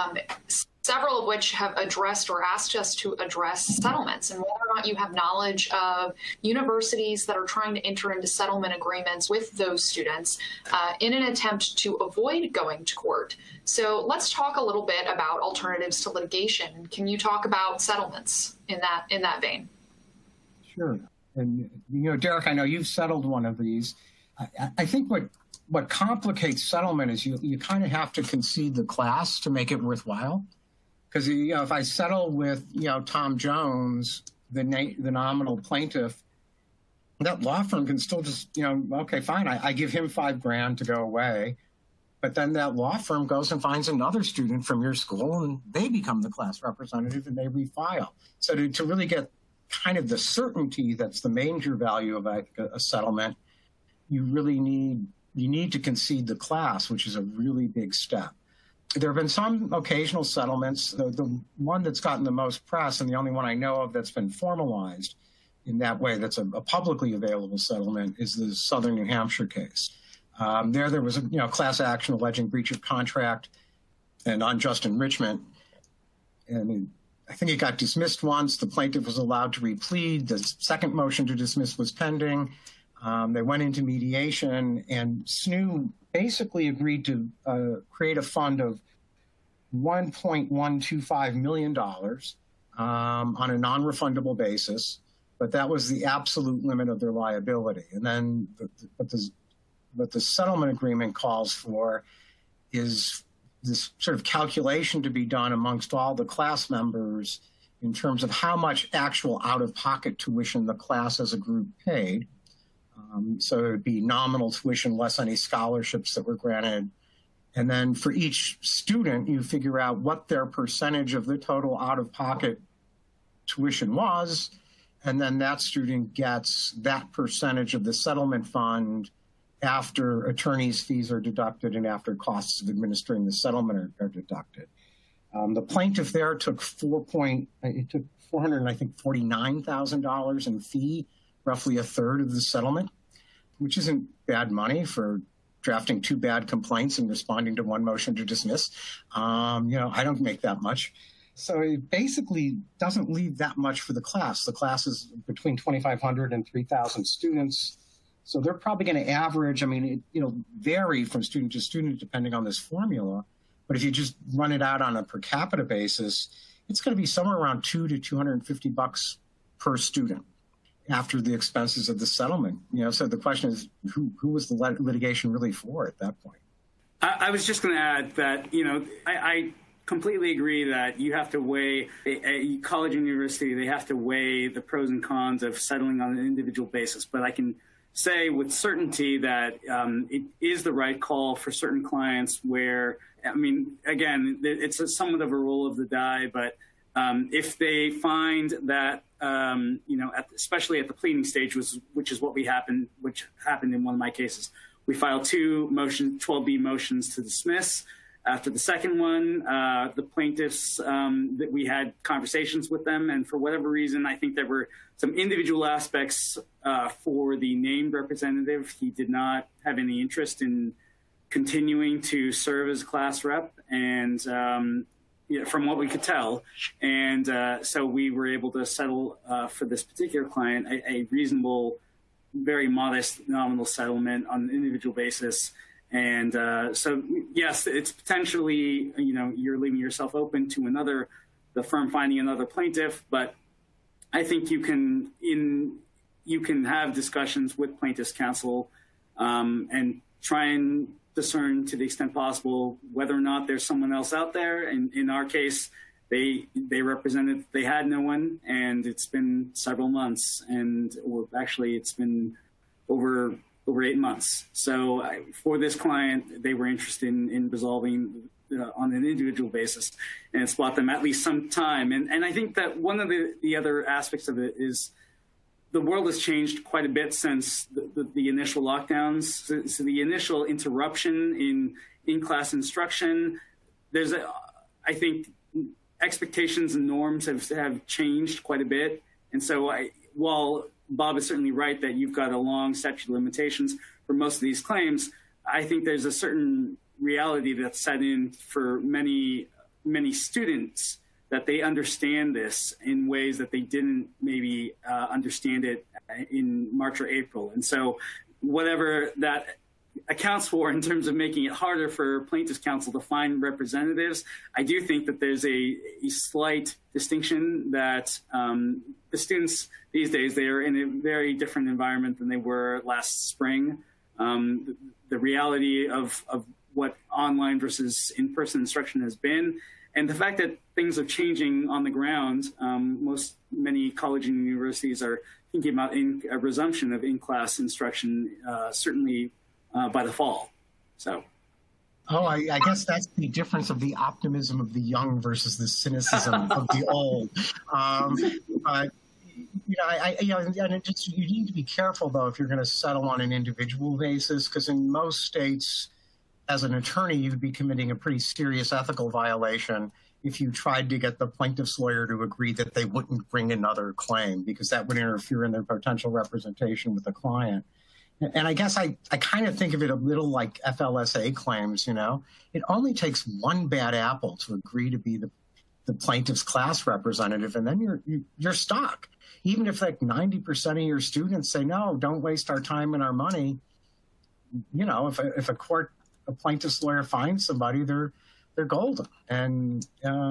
[SPEAKER 2] several of which have addressed or asked us to address settlements and whether or not you have knowledge of universities that are trying to enter into settlement agreements with those students in an attempt to avoid going to court. So let's talk a little bit about alternatives to litigation. Can you talk about settlements in that vein?
[SPEAKER 3] Sure. And, Derek, I know you've settled one of these. I think what complicates settlement is you kind of have to concede the class to make it worthwhile. Because, if I settle with, Tom Jones, the nominal plaintiff, that law firm can still just, okay, fine, I give him $5,000 to go away. But then that law firm goes and finds another student from your school and they become the class representative and they refile. So to really get kind of the certainty that's the major value of a settlement, you really need to concede the class, which is a really big step. There have been some occasional settlements. The one that's gotten the most press, and the only one I know of that's been formalized in that way, that's a publicly available settlement, is the Southern New Hampshire case. There was a class action alleging breach of contract and unjust enrichment. And I think it got dismissed once. The plaintiff was allowed to replead. The second motion to dismiss was pending. They went into mediation, and SNU basically agreed to create a fund of $1.125 million on a non-refundable basis, but that was the absolute limit of their liability. And then what the settlement agreement calls for is this sort of calculation to be done amongst all the class members in terms of how much actual out-of-pocket tuition the class as a group paid. So it would be nominal tuition less any scholarships that were granted. And then for each student, you figure out what their percentage of the total out-of-pocket tuition was, and then that student gets that percentage of the settlement fund after attorney's fees are deducted and after costs of administering the settlement are deducted. The plaintiff there took $449,000 in fee, roughly a third of the settlement, which isn't bad money for drafting 2 bad complaints and responding to 1 motion to dismiss. I don't make that much. So it basically doesn't leave that much for the class. The class is between 2,500 and 3,000 students. So they're probably going to average, it'll vary from student to student depending on this formula. But if you just run it out on a per capita basis, it's going to be somewhere around $200 to $250 per student after the expenses of the settlement. So the question is, who was the litigation really for at that point?
[SPEAKER 4] I was just going to add that, I completely agree that you have to weigh a college and university. They have to weigh the pros and cons of settling on an individual basis. But I can say with certainty that it is the right call for certain clients where, I mean, again, it's somewhat of a roll of the die, but if they find that, especially at the pleading stage, which is what happened in one of my cases, we filed 2 12B motions to dismiss. After the second one, the plaintiffs, that we had conversations with them, and for whatever reason, I think there were some individual aspects for the named representative. He did not have any interest in continuing to serve as a class rep, and from what we could tell. And so we were able to settle for this particular client a reasonable, very modest nominal settlement on an individual basis. And so, yes, it's potentially, you're leaving yourself open to the firm finding another plaintiff, but I think you can have discussions with plaintiff's counsel and try and discern to the extent possible whether or not there's someone else out there. And in our case, they represented they had no one, and it's been several months, actually it's been over 8 months. So for this client, they were interested in resolving on an individual basis, and it's bought them at least some time. And I think that one of the other aspects of it is the world has changed quite a bit since the initial lockdowns. So the initial interruption in class instruction, I think expectations and norms have changed quite a bit. And so while Bob is certainly right that you've got a long statute of limitations for most of these claims, I think there's a certain reality that's set in for many, many students that they understand this in ways that they didn't maybe understand it in March or April. And so whatever that accounts for in terms of making it harder for plaintiff's counsel to find representatives, I do think that there's a slight distinction that the students these days, they are in a very different environment than they were last spring. The reality of what online versus in-person instruction has been, and the fact that things are changing on the ground. Many colleges and universities are thinking about a resumption of in-class instruction, certainly by the fall. So.
[SPEAKER 3] Oh, I guess that's the difference of the optimism of the young versus the cynicism of the old. But you need to be careful though if you're going to settle on an individual basis, because in most states, as an attorney, you'd be committing a pretty serious ethical violation if you tried to get the plaintiff's lawyer to agree that they wouldn't bring another claim, because that would interfere in their potential representation with the client. And I guess I kind of think of it a little like FLSA claims, It only takes one bad apple to agree to be the plaintiff's class representative, and then you're stuck. Even if like 90% of your students say, no, don't waste our time and our money, if a plaintiff's lawyer finds somebody, they're golden. And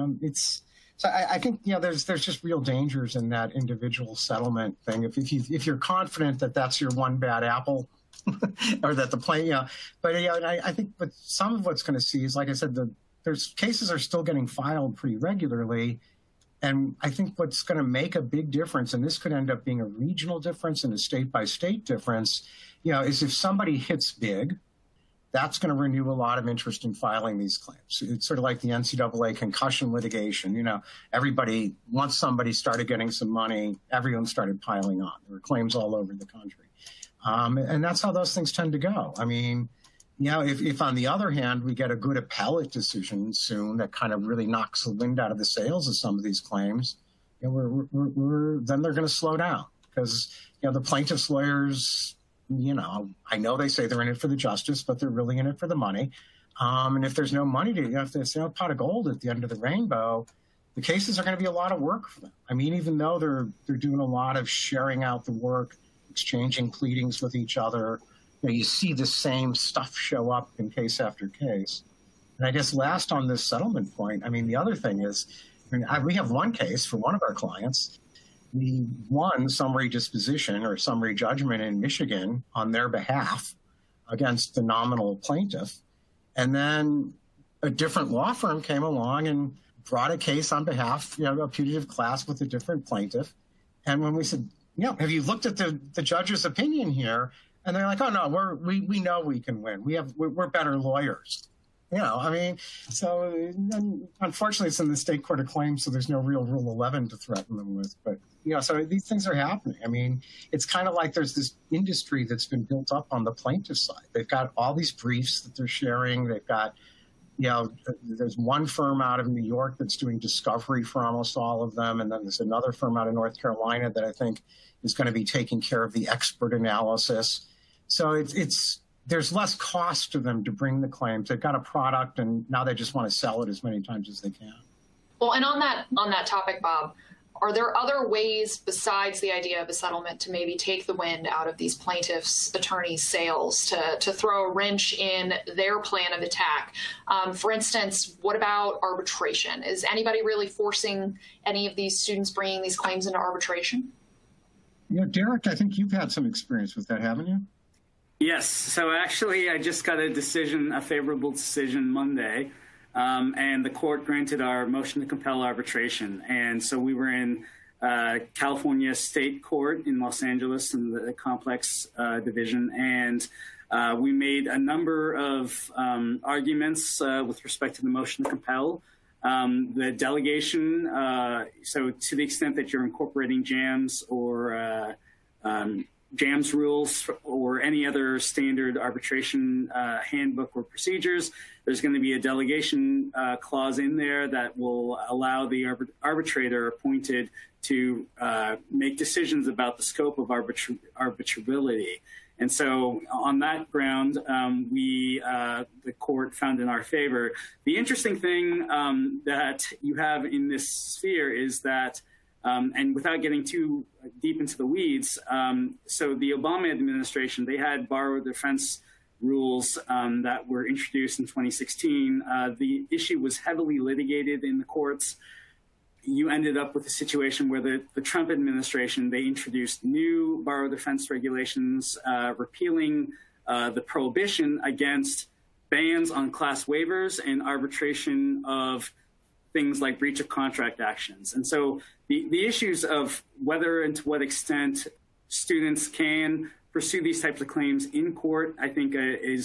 [SPEAKER 3] so I think there's just real dangers in that individual settlement thing. If you're confident that that's your one bad apple, or that the plaintiff, but I think but some of what's going to see is, like I said, there's cases are still getting filed pretty regularly. And I think what's going to make a big difference, and this could end up being a regional difference and a state-by-state difference, is if somebody hits big, that's going to renew a lot of interest in filing these claims. It's sort of like the NCAA concussion litigation. Everybody, once somebody started getting some money, everyone started piling on. There were claims all over the country. And that's how those things tend to go. I mean, if on the other hand, we get a good appellate decision soon that kind of really knocks the wind out of the sails of some of these claims, then they're going to slow down, because, the plaintiff's lawyers, I know they say they're in it for the justice, but they're really in it for the money. And if there's no money if there's no pot of gold at the end of the rainbow, the cases are going to be a lot of work for them. I mean, even though they're doing a lot of sharing out the work, exchanging pleadings with each other, you see the same stuff show up in case after case. And I guess last on this settlement point, the other thing is, we have one case for one of our clients. We won summary disposition or summary judgment in Michigan on their behalf against the nominal plaintiff. And then a different law firm came along and brought a case on behalf, of a putative class with a different plaintiff. And when we said, have you looked at the judge's opinion here? And they're like, oh no, we know we can win. We're better lawyers. So unfortunately it's in the state court of claims, so there's no real Rule 11 to threaten them with. But, so these things are happening. I mean, it's kind of like there's this industry that's been built up on the plaintiff side. They've got all these briefs that they're sharing. They've got, there's one firm out of New York that's doing discovery for almost all of them. And then there's another firm out of North Carolina that I think is going to be taking care of the expert analysis. So there's less cost to them to bring the claims. They've got a product, and now they just want to sell it as many times as they can.
[SPEAKER 2] Well, and on that topic, Bob, are there other ways besides the idea of a settlement to maybe take the wind out of these plaintiffs' attorneys' sails, to throw a wrench in their plan of attack? For instance, what about arbitration? Is anybody really forcing any of these students bringing these claims into arbitration?
[SPEAKER 3] Derek, I think you've had some experience with that, haven't you?
[SPEAKER 4] Yes. So actually, I just got a favorable decision Monday, and the court granted our motion to compel arbitration. And so we were in California State Court in Los Angeles in the complex division, and we made a number of arguments with respect to the motion to compel. The delegation, so to the extent that you're incorporating JAMS or JAMS rules or any other standard arbitration handbook or procedures, there's going to be a delegation clause in there that will allow the arbitrator appointed to make decisions about the scope of arbitrability. And so on that ground, the court found in our favor. The interesting thing that you have in this sphere is that, and without getting too deep into the weeds, so the Obama administration, they had borrower defense rules that were introduced in 2016. The issue was heavily litigated in the courts. You ended up with a situation where the Trump administration, they introduced new borrower defense regulations, repealing the prohibition against bans on class waivers and arbitration of things like breach of contract actions. And so the issues of whether and to what extent students can pursue these types of claims in court, I think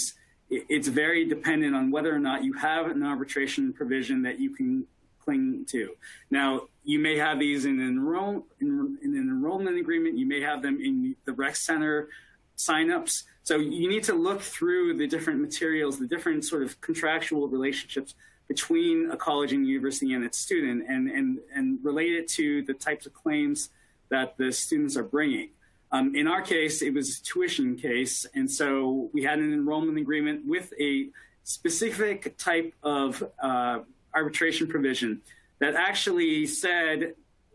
[SPEAKER 4] it's very dependent on whether or not you have an arbitration provision that you can cling to. Now, you may have these in an enrollment agreement. You may have them in the rec center signups. So you need to look through the different materials, the different sort of contractual relationships between a college and university and its student, and relate it to the types of claims that the students are bringing. In our case, it was a tuition case, and so we had an enrollment agreement with a specific type of arbitration provision that actually said,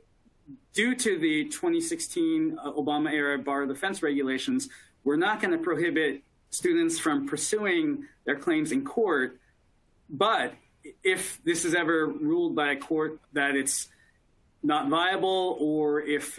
[SPEAKER 4] due to the 2016 Obama-era borrower defense regulations, we're not going to prohibit students from pursuing their claims in court, but if this is ever ruled by a court that it's not viable, or if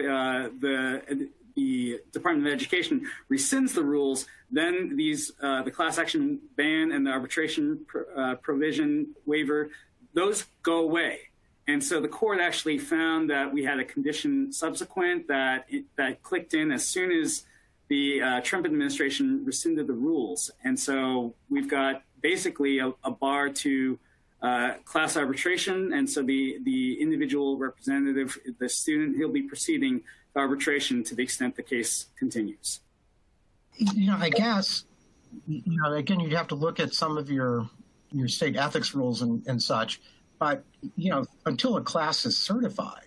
[SPEAKER 4] the Department of Education rescinds the rules, then the class action ban and the arbitration provision waiver, those go away. And so the court actually found that we had a condition subsequent that clicked in as soon as the Trump administration rescinded the rules. And so we've got basically a bar to class arbitration. And so the individual representative, the student, he'll be proceeding to arbitration to the extent the case continues.
[SPEAKER 3] I guess, again, you'd have to look at some of your state ethics rules and such. But, until a class is certified,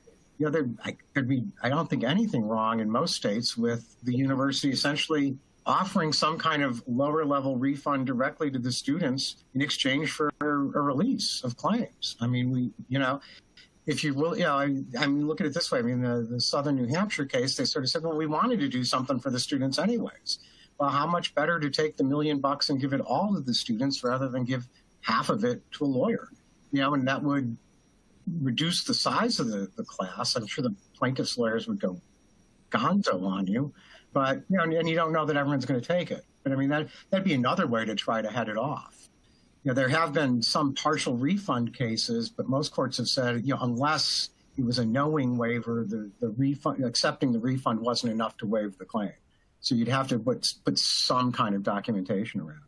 [SPEAKER 3] I don't think anything wrong in most states with the university essentially offering some kind of lower level refund directly to the students in exchange for a release of claims. I mean, if you will, look at it this way. I mean, the Southern New Hampshire case, they sort of said, well, we wanted to do something for the students anyways. Well, how much better to take the $1 million and give it all to the students rather than give half of it to a lawyer? And that would reduce the size of the class. I'm sure the plaintiff's lawyers would go gonzo on you, but, and you don't know that everyone's going to take it. But I mean, that'd be another way to try to head it off. there have been some partial refund cases, but most courts have said, unless it was a knowing waiver, the refund, accepting the refund wasn't enough to waive the claim. So you'd have to put some kind of documentation around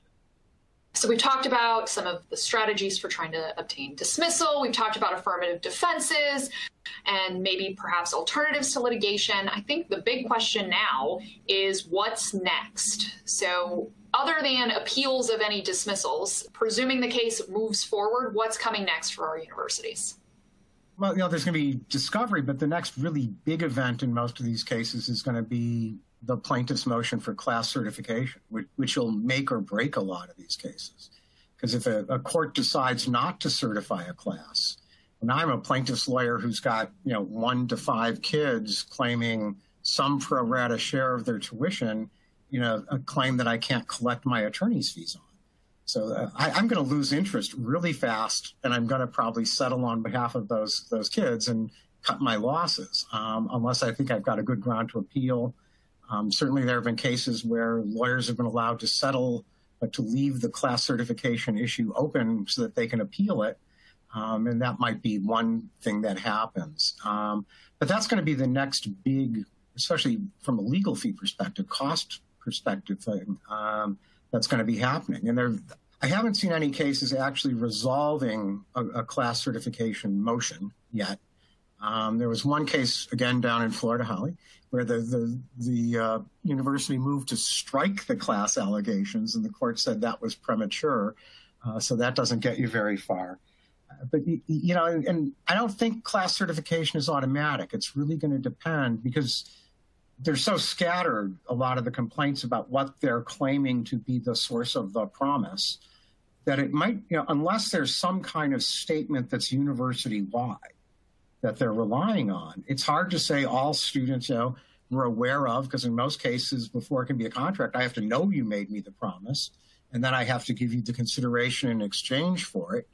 [SPEAKER 3] it.
[SPEAKER 2] So we've talked about some of the strategies for trying to obtain dismissal. We've talked about affirmative defenses and maybe perhaps alternatives to litigation. I think the big question now is what's next? So other than appeals of any dismissals, presuming the case moves forward, what's coming next for our universities?
[SPEAKER 3] Well, there's going to be discovery, but the next really big event in most of these cases is going to be the plaintiff's motion for class certification, which will make or break a lot of these cases. Because if a court decides not to certify a class, and I'm a plaintiff's lawyer who's got 1 to 5 kids claiming some pro rata share of their tuition, a claim that I can't collect my attorney's fees on. So I'm going to lose interest really fast, and I'm going to probably settle on behalf of those kids and cut my losses, unless I think I've got a good ground to appeal. Certainly there have been cases where lawyers have been allowed to settle, but to leave the class certification issue open so that they can appeal it. And that might be one thing that happens. But that's going to be the next big, especially from a legal fee perspective, cost perspective thing that's going to be happening. And I haven't seen any cases actually resolving a class certification motion yet. There was one case, again, down in Florida, Holly, where the university moved to strike the class allegations, and the court said that was premature. So that doesn't get you very far. But, and I don't think class certification is automatic. It's really going to depend because they're so scattered, a lot of the complaints about what they're claiming to be the source of the promise, that it might, unless there's some kind of statement that's university-wide that they're relying on, it's hard to say all students, were aware of, because in most cases, before it can be a contract, I have to know you made me the promise, and then I have to give you the consideration in exchange for it.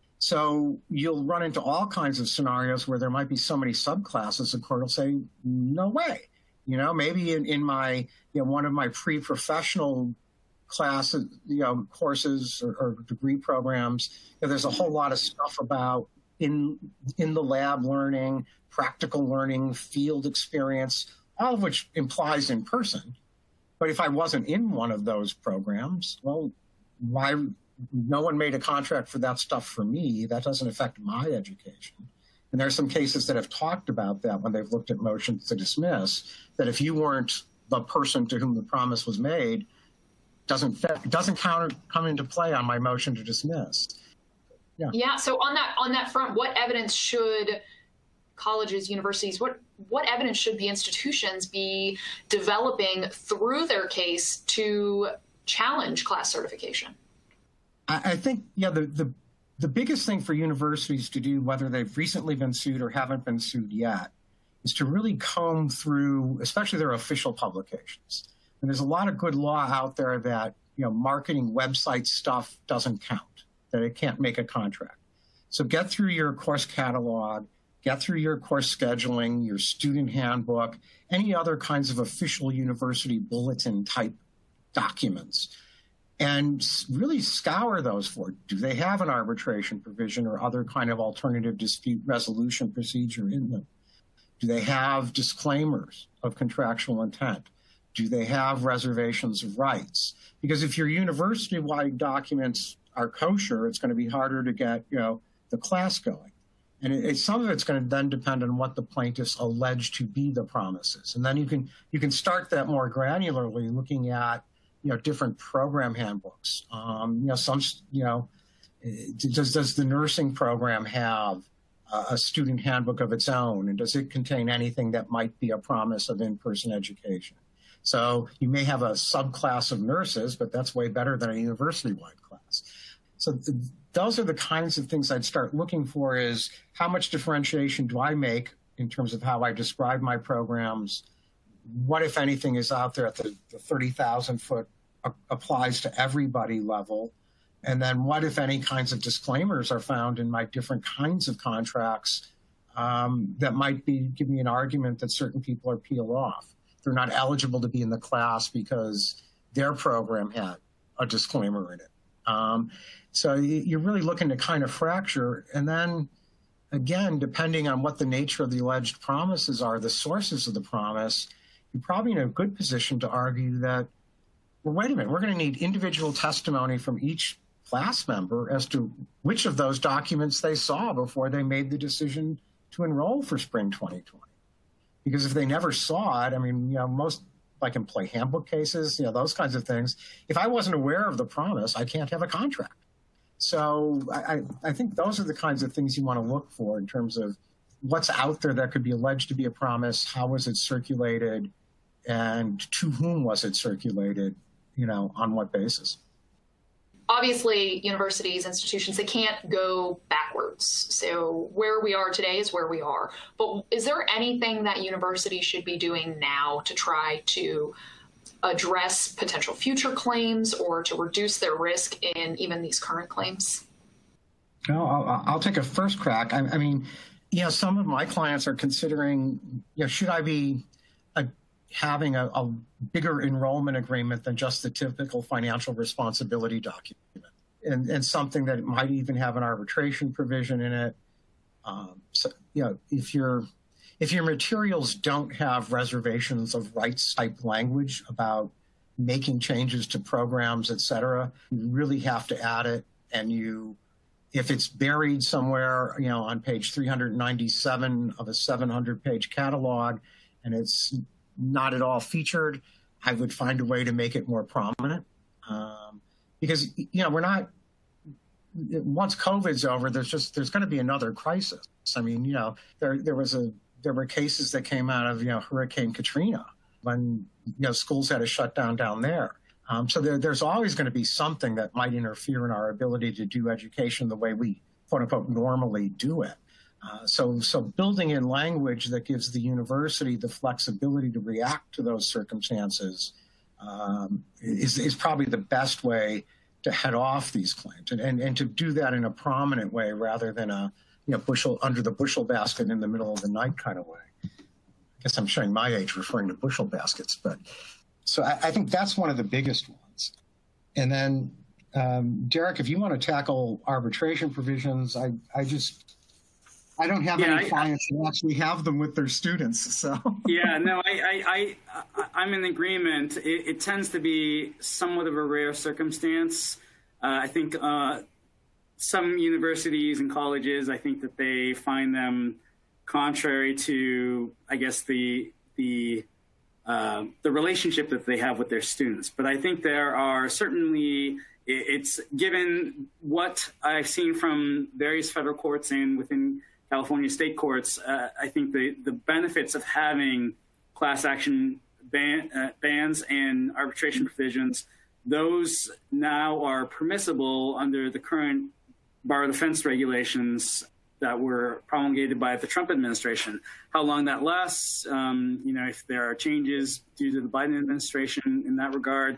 [SPEAKER 3] So you'll run into all kinds of scenarios where there might be so many subclasses, the court will say, no way. Maybe in my, one of my pre-professional classes, courses or degree programs, there's a whole lot of stuff about in the lab learning, practical learning, field experience, all of which implies in person. But if I wasn't in one of those programs, well, why? No one made a contract for that stuff for me. That doesn't affect my education. And there are some cases that have talked about that when they've looked at motions to dismiss, that if you weren't the person to whom the promise was made, doesn't come into play on my motion to dismiss.
[SPEAKER 2] Yeah. So on that front, what evidence should colleges, universities, what evidence should the institutions be developing through their case to challenge class certification?
[SPEAKER 3] I think, the biggest thing for universities to do, whether they've recently been sued or haven't been sued yet, is to really comb through, especially their official publications. And there's a lot of good law out there that, marketing website stuff doesn't count, that it can't make a contract. So get through your course catalog, get through your course scheduling, your student handbook, any other kinds of official university bulletin type documents, and really scour those for, do they have an arbitration provision or other kind of alternative dispute resolution procedure in them? Do they have disclaimers of contractual intent? Do they have reservations of rights? Because if your university-wide documents are kosher, it's going to be harder to get, the class going. And some of it's going to then depend on what the plaintiffs allege to be the promises. And then you can start that more granularly, looking at, different program handbooks. Does the nursing program have a student handbook of its own? And does it contain anything that might be a promise of in-person education? So you may have a subclass of nurses, but that's way better than a university-wide class. So those are the kinds of things I'd start looking for, is how much differentiation do I make in terms of how I describe my programs? What, if anything, is out there at the 30,000-foot applies to everybody level? And then what, if any, kinds of disclaimers are found in my different kinds of contracts that might give me an argument that certain people are peeled off. They're not eligible to be in the class because their program had a disclaimer in it. So you're really looking to kind of fracture. And then, again, depending on what the nature of the alleged promises are, the sources of the promise, you're probably in a good position to argue that, well, wait a minute, we're going to need individual testimony from each class member as to which of those documents they saw before they made the decision to enroll for spring 2020. Because if they never saw it, I mean, most like employee handbook cases, those kinds of things, if I wasn't aware of the promise, I can't have a contract. So I think those are the kinds of things you want to look for in terms of what's out there that could be alleged to be a promise, how was it circulated, and to whom was it circulated, on what basis.
[SPEAKER 2] Obviously, universities, institutions, they can't go backwards. So where we are today is where we are. But is there anything that universities should be doing now to try to address potential future claims or to reduce their risk in even these current claims?
[SPEAKER 3] No, I'll take a first crack. I mean, some of my clients are considering, should I be having a bigger enrollment agreement than just the typical financial responsibility document, and something that might even have an arbitration provision in it. So, if your materials don't have reservations of rights type language about making changes to programs, et cetera, you really have to add it. And if it's buried somewhere, on page 397 of a 700-page catalog, and it's not at all featured, I would find a way to make it more prominent. Because, we're not, once COVID's over, there's going to be another crisis. I mean, there were cases that came out of, Hurricane Katrina when, schools had to shut down there. So there's always going to be something that might interfere in our ability to do education the way we, quote unquote, normally do it. So building in language that gives the university the flexibility to react to those circumstances is probably the best way to head off these claims, and to do that in a prominent way rather than a bushel under the bushel basket in the middle of the night kind of way. I guess I'm showing my age referring to bushel baskets, but so I think that's one of the biggest ones. And then Derek, if you want to tackle arbitration provisions, I don't have any clients who actually have them with their students. So I'm in agreement. It tends to be somewhat of a rare circumstance. I think some universities and colleges, I think that they find them contrary to, I guess, the relationship that they have with their students. But I think there are certainly, it's given what I've seen from various federal courts and within California state courts, I think the benefits of having class action bans and arbitration provisions, those now are permissible under the current bar defense regulations that were promulgated by the Trump administration. How long that lasts, if there are changes due to the Biden administration in that regard.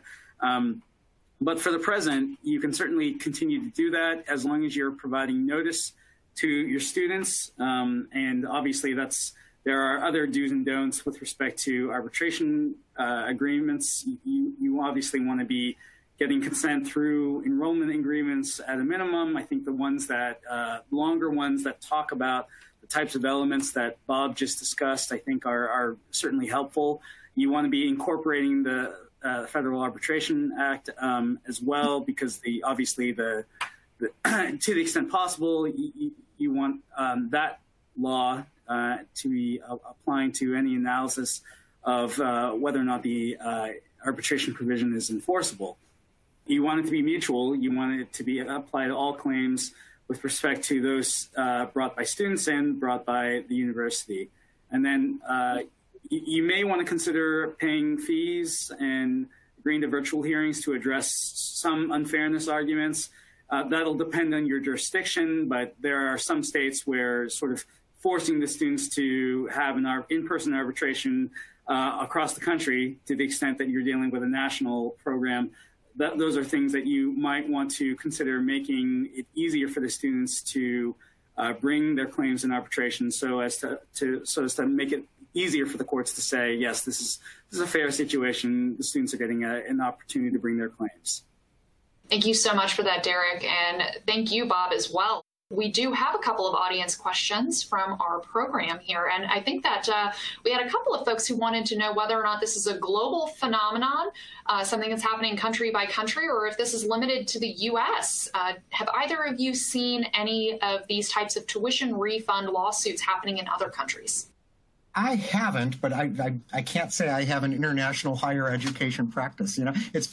[SPEAKER 3] But for the present, you can certainly continue to do that as long as you're providing notice to your students. And obviously there are other do's and don'ts with respect to arbitration agreements. You obviously want to be getting consent through enrollment agreements at a minimum. I think the ones that, longer ones that talk about the types of elements that Bob just discussed, I think are certainly helpful. You want to be incorporating the Federal Arbitration Act as well, because obviously to the extent possible, you want that law to be applying to any analysis of whether or not the arbitration provision is enforceable. You want it to be mutual. You want it to be applied to all claims with respect to those brought by students and brought by the university. And then you may want to consider paying fees and agreeing to virtual hearings to address some unfairness arguments. That'll depend on your jurisdiction, but there are some states where sort of forcing the students to have an in-person arbitration across the country, to the extent that you're dealing with a national program, those are things that you might want to consider, making it easier for the students to bring their claims in arbitration, so as to make it easier for the courts to say, yes, this is a fair situation. The students are getting an opportunity to bring their claims.
[SPEAKER 2] Thank you so much for that, Derek. And thank you, Bob, as well. We do have a couple of audience questions from our program here. And I think that we had a couple of folks who wanted to know whether or not this is a global phenomenon, something that's happening country by country, or if this is limited to the U.S. Have either of you seen any of these types of tuition refund lawsuits happening in other countries?
[SPEAKER 3] I haven't, but I can't say I have an international higher education practice. It's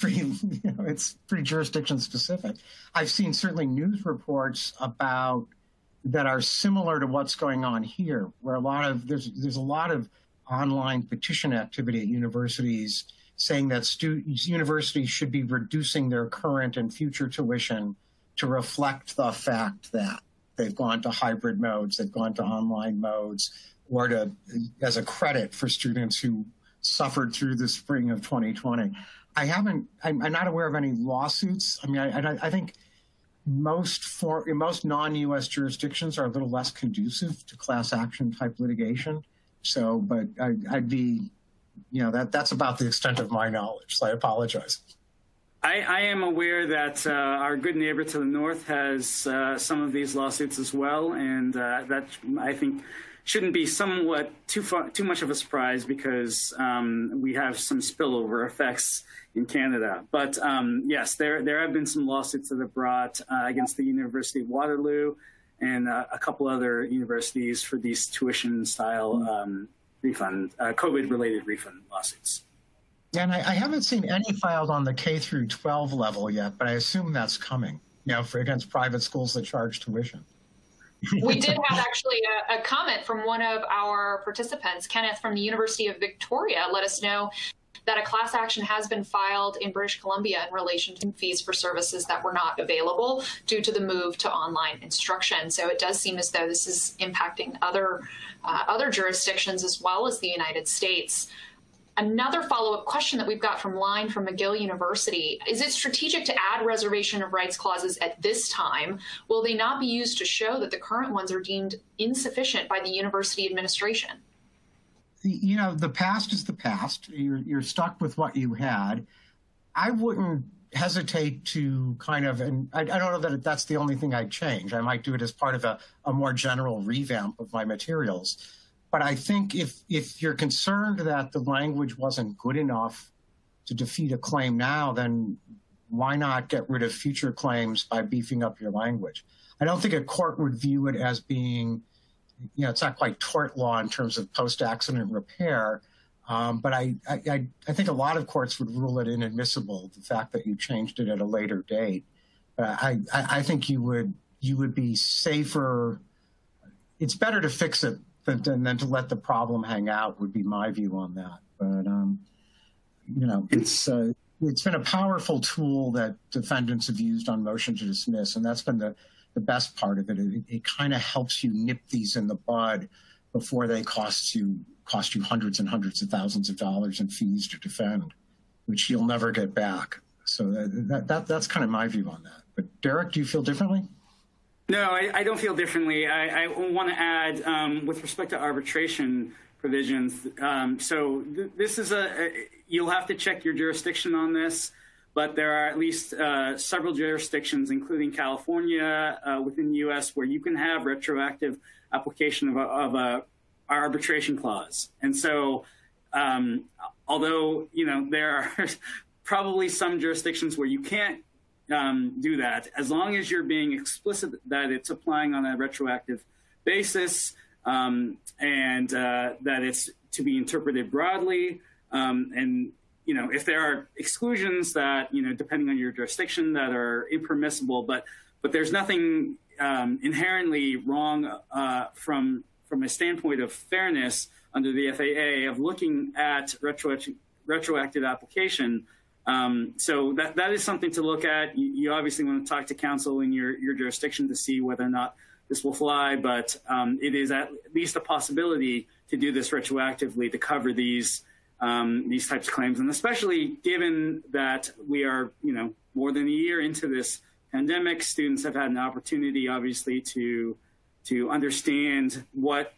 [SPEAKER 3] pretty jurisdiction specific. I've seen certainly news reports about that are similar to what's going on here, where there's a lot of online petition activity at universities saying that universities should be reducing their current and future tuition to reflect the fact that they've gone to hybrid modes, they've gone to online modes, or as a credit for students who suffered through the spring of 2020. I'm not aware of any lawsuits. I mean, I think most non-U.S. jurisdictions are a little less conducive to class action type litigation. So, but I'd be, that's about the extent of my knowledge. So I apologize.
[SPEAKER 4] I am aware that our good neighbor to the north has some of these lawsuits as well, and that I think shouldn't be somewhat too much of a surprise because we have some spillover effects in Canada. But yes, there have been some lawsuits that have brought against the University of Waterloo and a couple other universities for these tuition-style refund, COVID-related refund lawsuits.
[SPEAKER 3] And I haven't seen any filed on the K through 12 level yet, but I assume that's coming, against private schools that charge tuition.
[SPEAKER 2] We did have actually a comment from one of our participants, Kenneth from the University of Victoria, let us know that a class action has been filed in British Columbia in relation to fees for services that were not available due to the move to online instruction. So it does seem as though this is impacting other jurisdictions as well as the United States. Another follow-up question that we've got from Line from McGill University. Is it strategic to add reservation of rights clauses at this time? Will they not be used to show that the current ones are deemed insufficient by the university administration?
[SPEAKER 3] The past is the past. You're stuck with what you had. I wouldn't hesitate to and I don't know that that's the only thing I'd change. I might do it as part of a more general revamp of my materials. But I think if you're concerned that the language wasn't good enough to defeat a claim now, then why not get rid of future claims by beefing up your language? I don't think a court would view it as being, it's not quite tort law in terms of post-accident repair, but I think a lot of courts would rule it inadmissible, the fact that you changed it at a later date. But I think you would be safer. It's better to fix it than to let the problem hang out would be my view on that. But, it's been a powerful tool that defendants have used on motion to dismiss, and that's been the best part of it. It kind of helps you nip these in the bud before they cost you hundreds and hundreds of thousands of dollars in fees to defend, which you'll never get back. So that's kind of my view on that. But Derek, do you feel differently?
[SPEAKER 4] No, I don't feel differently. I want to add, with respect to arbitration provisions, this is you'll have to check your jurisdiction on this, but there are at least several jurisdictions, including California, within the U.S., where you can have retroactive application of a arbitration clause. And so, although, there are probably some jurisdictions where you can't do that, as long as you're being explicit that it's applying on a retroactive basis and that it's to be interpreted broadly. And, if there are exclusions that, depending on your jurisdiction, that are impermissible, but there's nothing inherently wrong from a standpoint of fairness under the FAA of looking at retroactive application. So that is something to look at. You obviously want to talk to counsel in your jurisdiction to see whether or not this will fly, but it is at least a possibility to do this retroactively to cover these types of claims. And especially given that we are, more than a year into this pandemic, students have had an opportunity, obviously, to understand what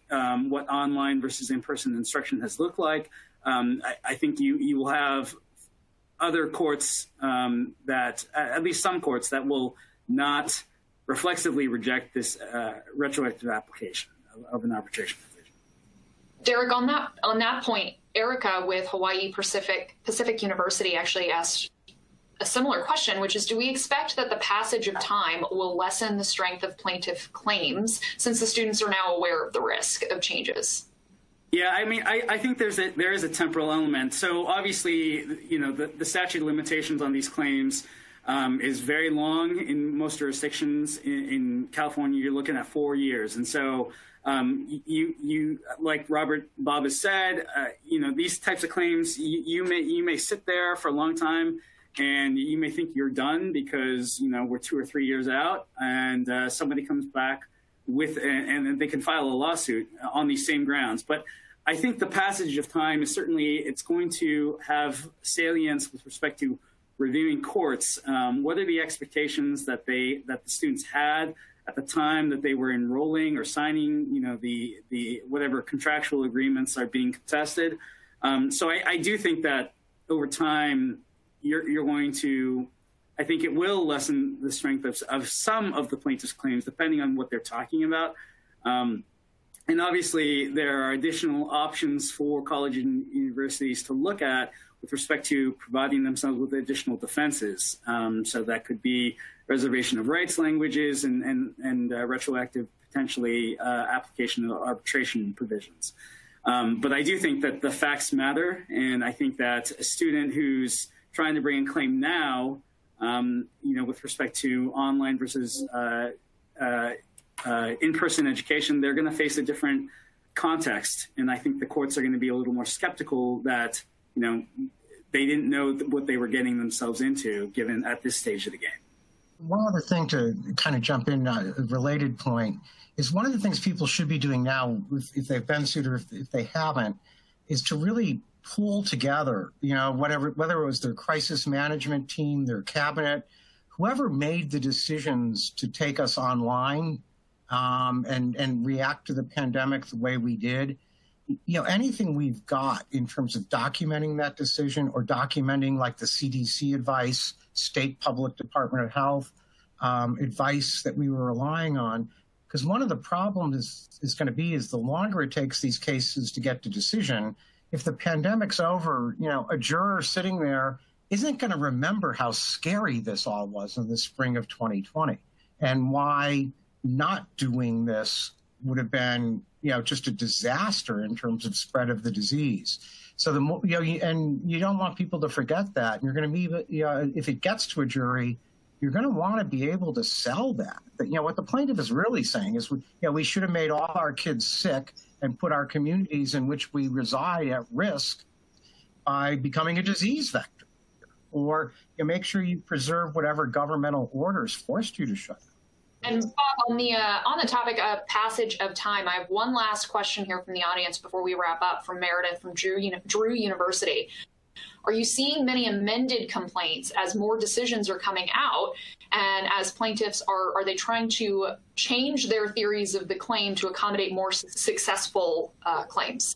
[SPEAKER 4] online versus in-person instruction has looked like. I think you will have other courts that, at least some courts, that will not reflexively reject this retroactive application of an arbitration provision.
[SPEAKER 2] Derek, on that point, Erica with Hawaii Pacific University actually asked a similar question, which is, do we expect that the passage of time will lessen the strength of plaintiff claims since the students are now aware of the risk of changes?
[SPEAKER 4] Yeah, I mean, I think there is a temporal element. So obviously, the statute of limitations on these claims is very long in most jurisdictions. In California, you're looking at 4 years. And so you like Bob has said, these types of claims, you may sit there for a long time and you may think you're done because, we're 2 or 3 years out and somebody comes back and they can file a lawsuit on these same grounds. But I think the passage of time is certainly, it's going to have salience with respect to reviewing courts. What are the expectations that the students had at the time that they were enrolling or signing, the whatever contractual agreements are being contested. So I do think that over time, you're going to, I think it will lessen the strength of some of the plaintiff's claims, depending on what they're talking about. And obviously, there are additional options for colleges and universities to look at with respect to providing themselves with additional defenses. So that could be reservation of rights languages and retroactive, potentially, application of arbitration provisions. But I do think that the facts matter, and I think that a student who's trying to bring a claim now, with respect to online versus in-person education, they're going to face a different context. And I think the courts are going to be a little more skeptical that, they didn't know what they were getting themselves into, given at this stage of the game.
[SPEAKER 3] One other thing to kind of jump in, a related point, is one of the things people should be doing now, if they've been sued or if they haven't, is to really pull together, whether it was their crisis management team, their cabinet, whoever made the decisions to take us online and react to the pandemic the way we did. Anything we've got in terms of documenting that decision or documenting like the CDC advice, State Public Department of Health advice that we were relying on, because one of the problems is going to be is the longer it takes these cases to get to decision, if the pandemic's over, a juror sitting there isn't going to remember how scary this all was in the spring of 2020 and why not doing this would have been, just a disaster in terms of spread of the disease. So and you don't want people to forget that. And you're going to be, if it gets to a jury, you're going to want to be able to sell that. But, what the plaintiff is really saying is, we should have made all our kids sick and put our communities in which we reside at risk by becoming a disease vector. Or make sure you preserve whatever governmental orders forced you to shut down.
[SPEAKER 2] And Bob, on the topic of passage of time, I have one last question here from the audience before we wrap up from Meredith from Drew University. Are you seeing many amended complaints as more decisions are coming out, and as plaintiffs are they trying to change their theories of the claim to accommodate more successful claims?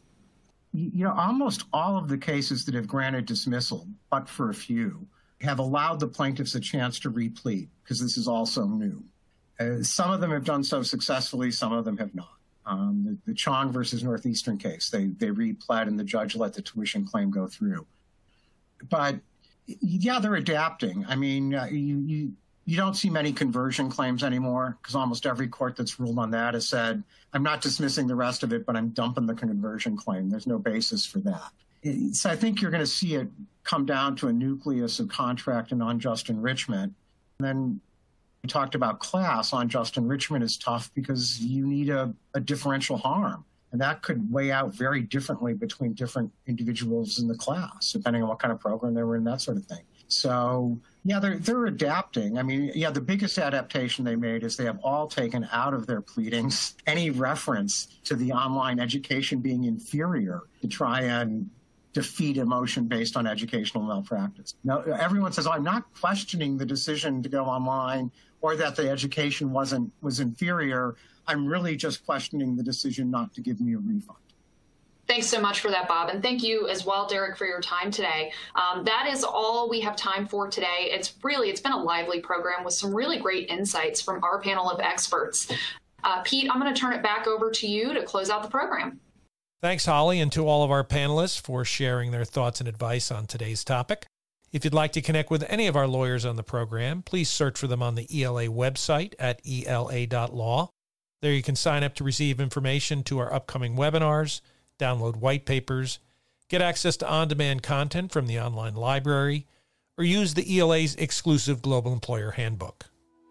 [SPEAKER 3] Almost all of the cases that have granted dismissal, but for a few, have allowed the plaintiffs a chance to replead because this is also new. Some of them have done so successfully, some of them have not. The Chong versus Northeastern case, they repled and the judge let the tuition claim go through. But yeah, they're adapting. I mean, you don't see many conversion claims anymore because almost every court that's ruled on that has said, I'm not dismissing the rest of it, but I'm dumping the conversion claim. There's no basis for that. So I think you're going to see it come down to a nucleus of contract and unjust enrichment. And then we talked about class. Unjust enrichment is tough because you need a differential harm. And that could weigh out very differently between different individuals in the class, depending on what kind of program they were in, that sort of thing. So, yeah, they're adapting. I mean, yeah, the biggest adaptation they made is they have all taken out of their pleadings any reference to the online education being inferior to try and defeat a motion based on educational malpractice. Now, everyone says, I'm not questioning the decision to go online or that the education was inferior. I'm really just questioning the decision not to give me a refund.
[SPEAKER 2] Thanks so much for that, Bob. And thank you as well, Derek, for your time today. That is all we have time for today. It's been a lively program with some really great insights from our panel of experts. Pete, I'm going to turn it back over to you to close out the program.
[SPEAKER 1] Thanks, Holly, and to all of our panelists for sharing their thoughts and advice on today's topic. If you'd like to connect with any of our lawyers on the program, please search for them on the ELA website at ela.law. There you can sign up to receive information to our upcoming webinars, download white papers, get access to on-demand content from the online library, or use the ELA's exclusive Global Employer Handbook.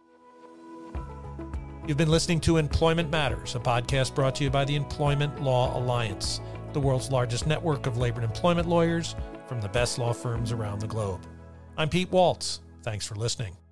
[SPEAKER 1] You've been listening to Employment Matters, a podcast brought to you by the Employment Law Alliance, the world's largest network of labor and employment lawyers from the best law firms around the globe. I'm Pete Waltz. Thanks for listening.